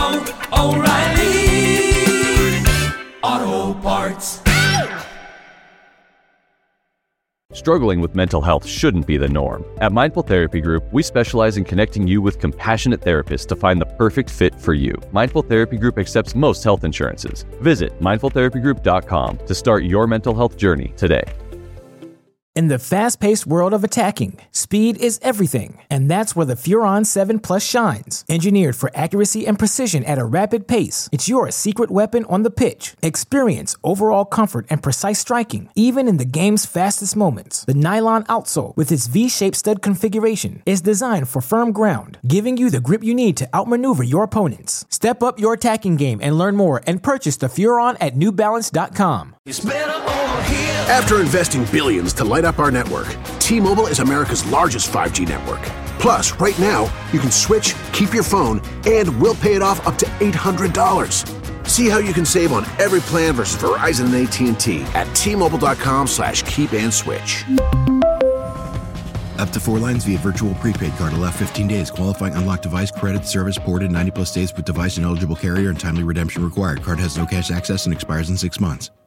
oh, oh, O'Reilly Auto Parts. Struggling with mental health shouldn't be the norm. At Mindful Therapy Group, we specialize in connecting you with compassionate therapists to find the perfect fit for you. Mindful Therapy Group accepts most health insurances. Visit mindful therapy group dot com to start your mental health journey today. In the fast-paced world of attacking, speed is everything, and that's where the Furon seven Plus shines. Engineered for accuracy and precision at a rapid pace, it's your secret weapon on the pitch. Experience overall comfort and precise striking, even in the game's fastest moments. The nylon outsole, with its V-shaped stud configuration, is designed for firm ground, giving you the grip you need to outmaneuver your opponents. Step up your attacking game and learn more and purchase the Furon at new balance dot com. It's better over here. After investing billions to light up our network, T-Mobile is America's largest five G network. Plus, right now, you can switch, keep your phone, and we'll pay it off up to eight hundred dollars. See how you can save on every plan versus Verizon and A T and T at T Mobile dot com slash keep and switch. Up to four lines via virtual prepaid card. Allow fifteen days. Qualifying unlocked device credit service ported ninety plus days with device and eligible carrier and timely redemption required. Card has no cash access and expires in six months.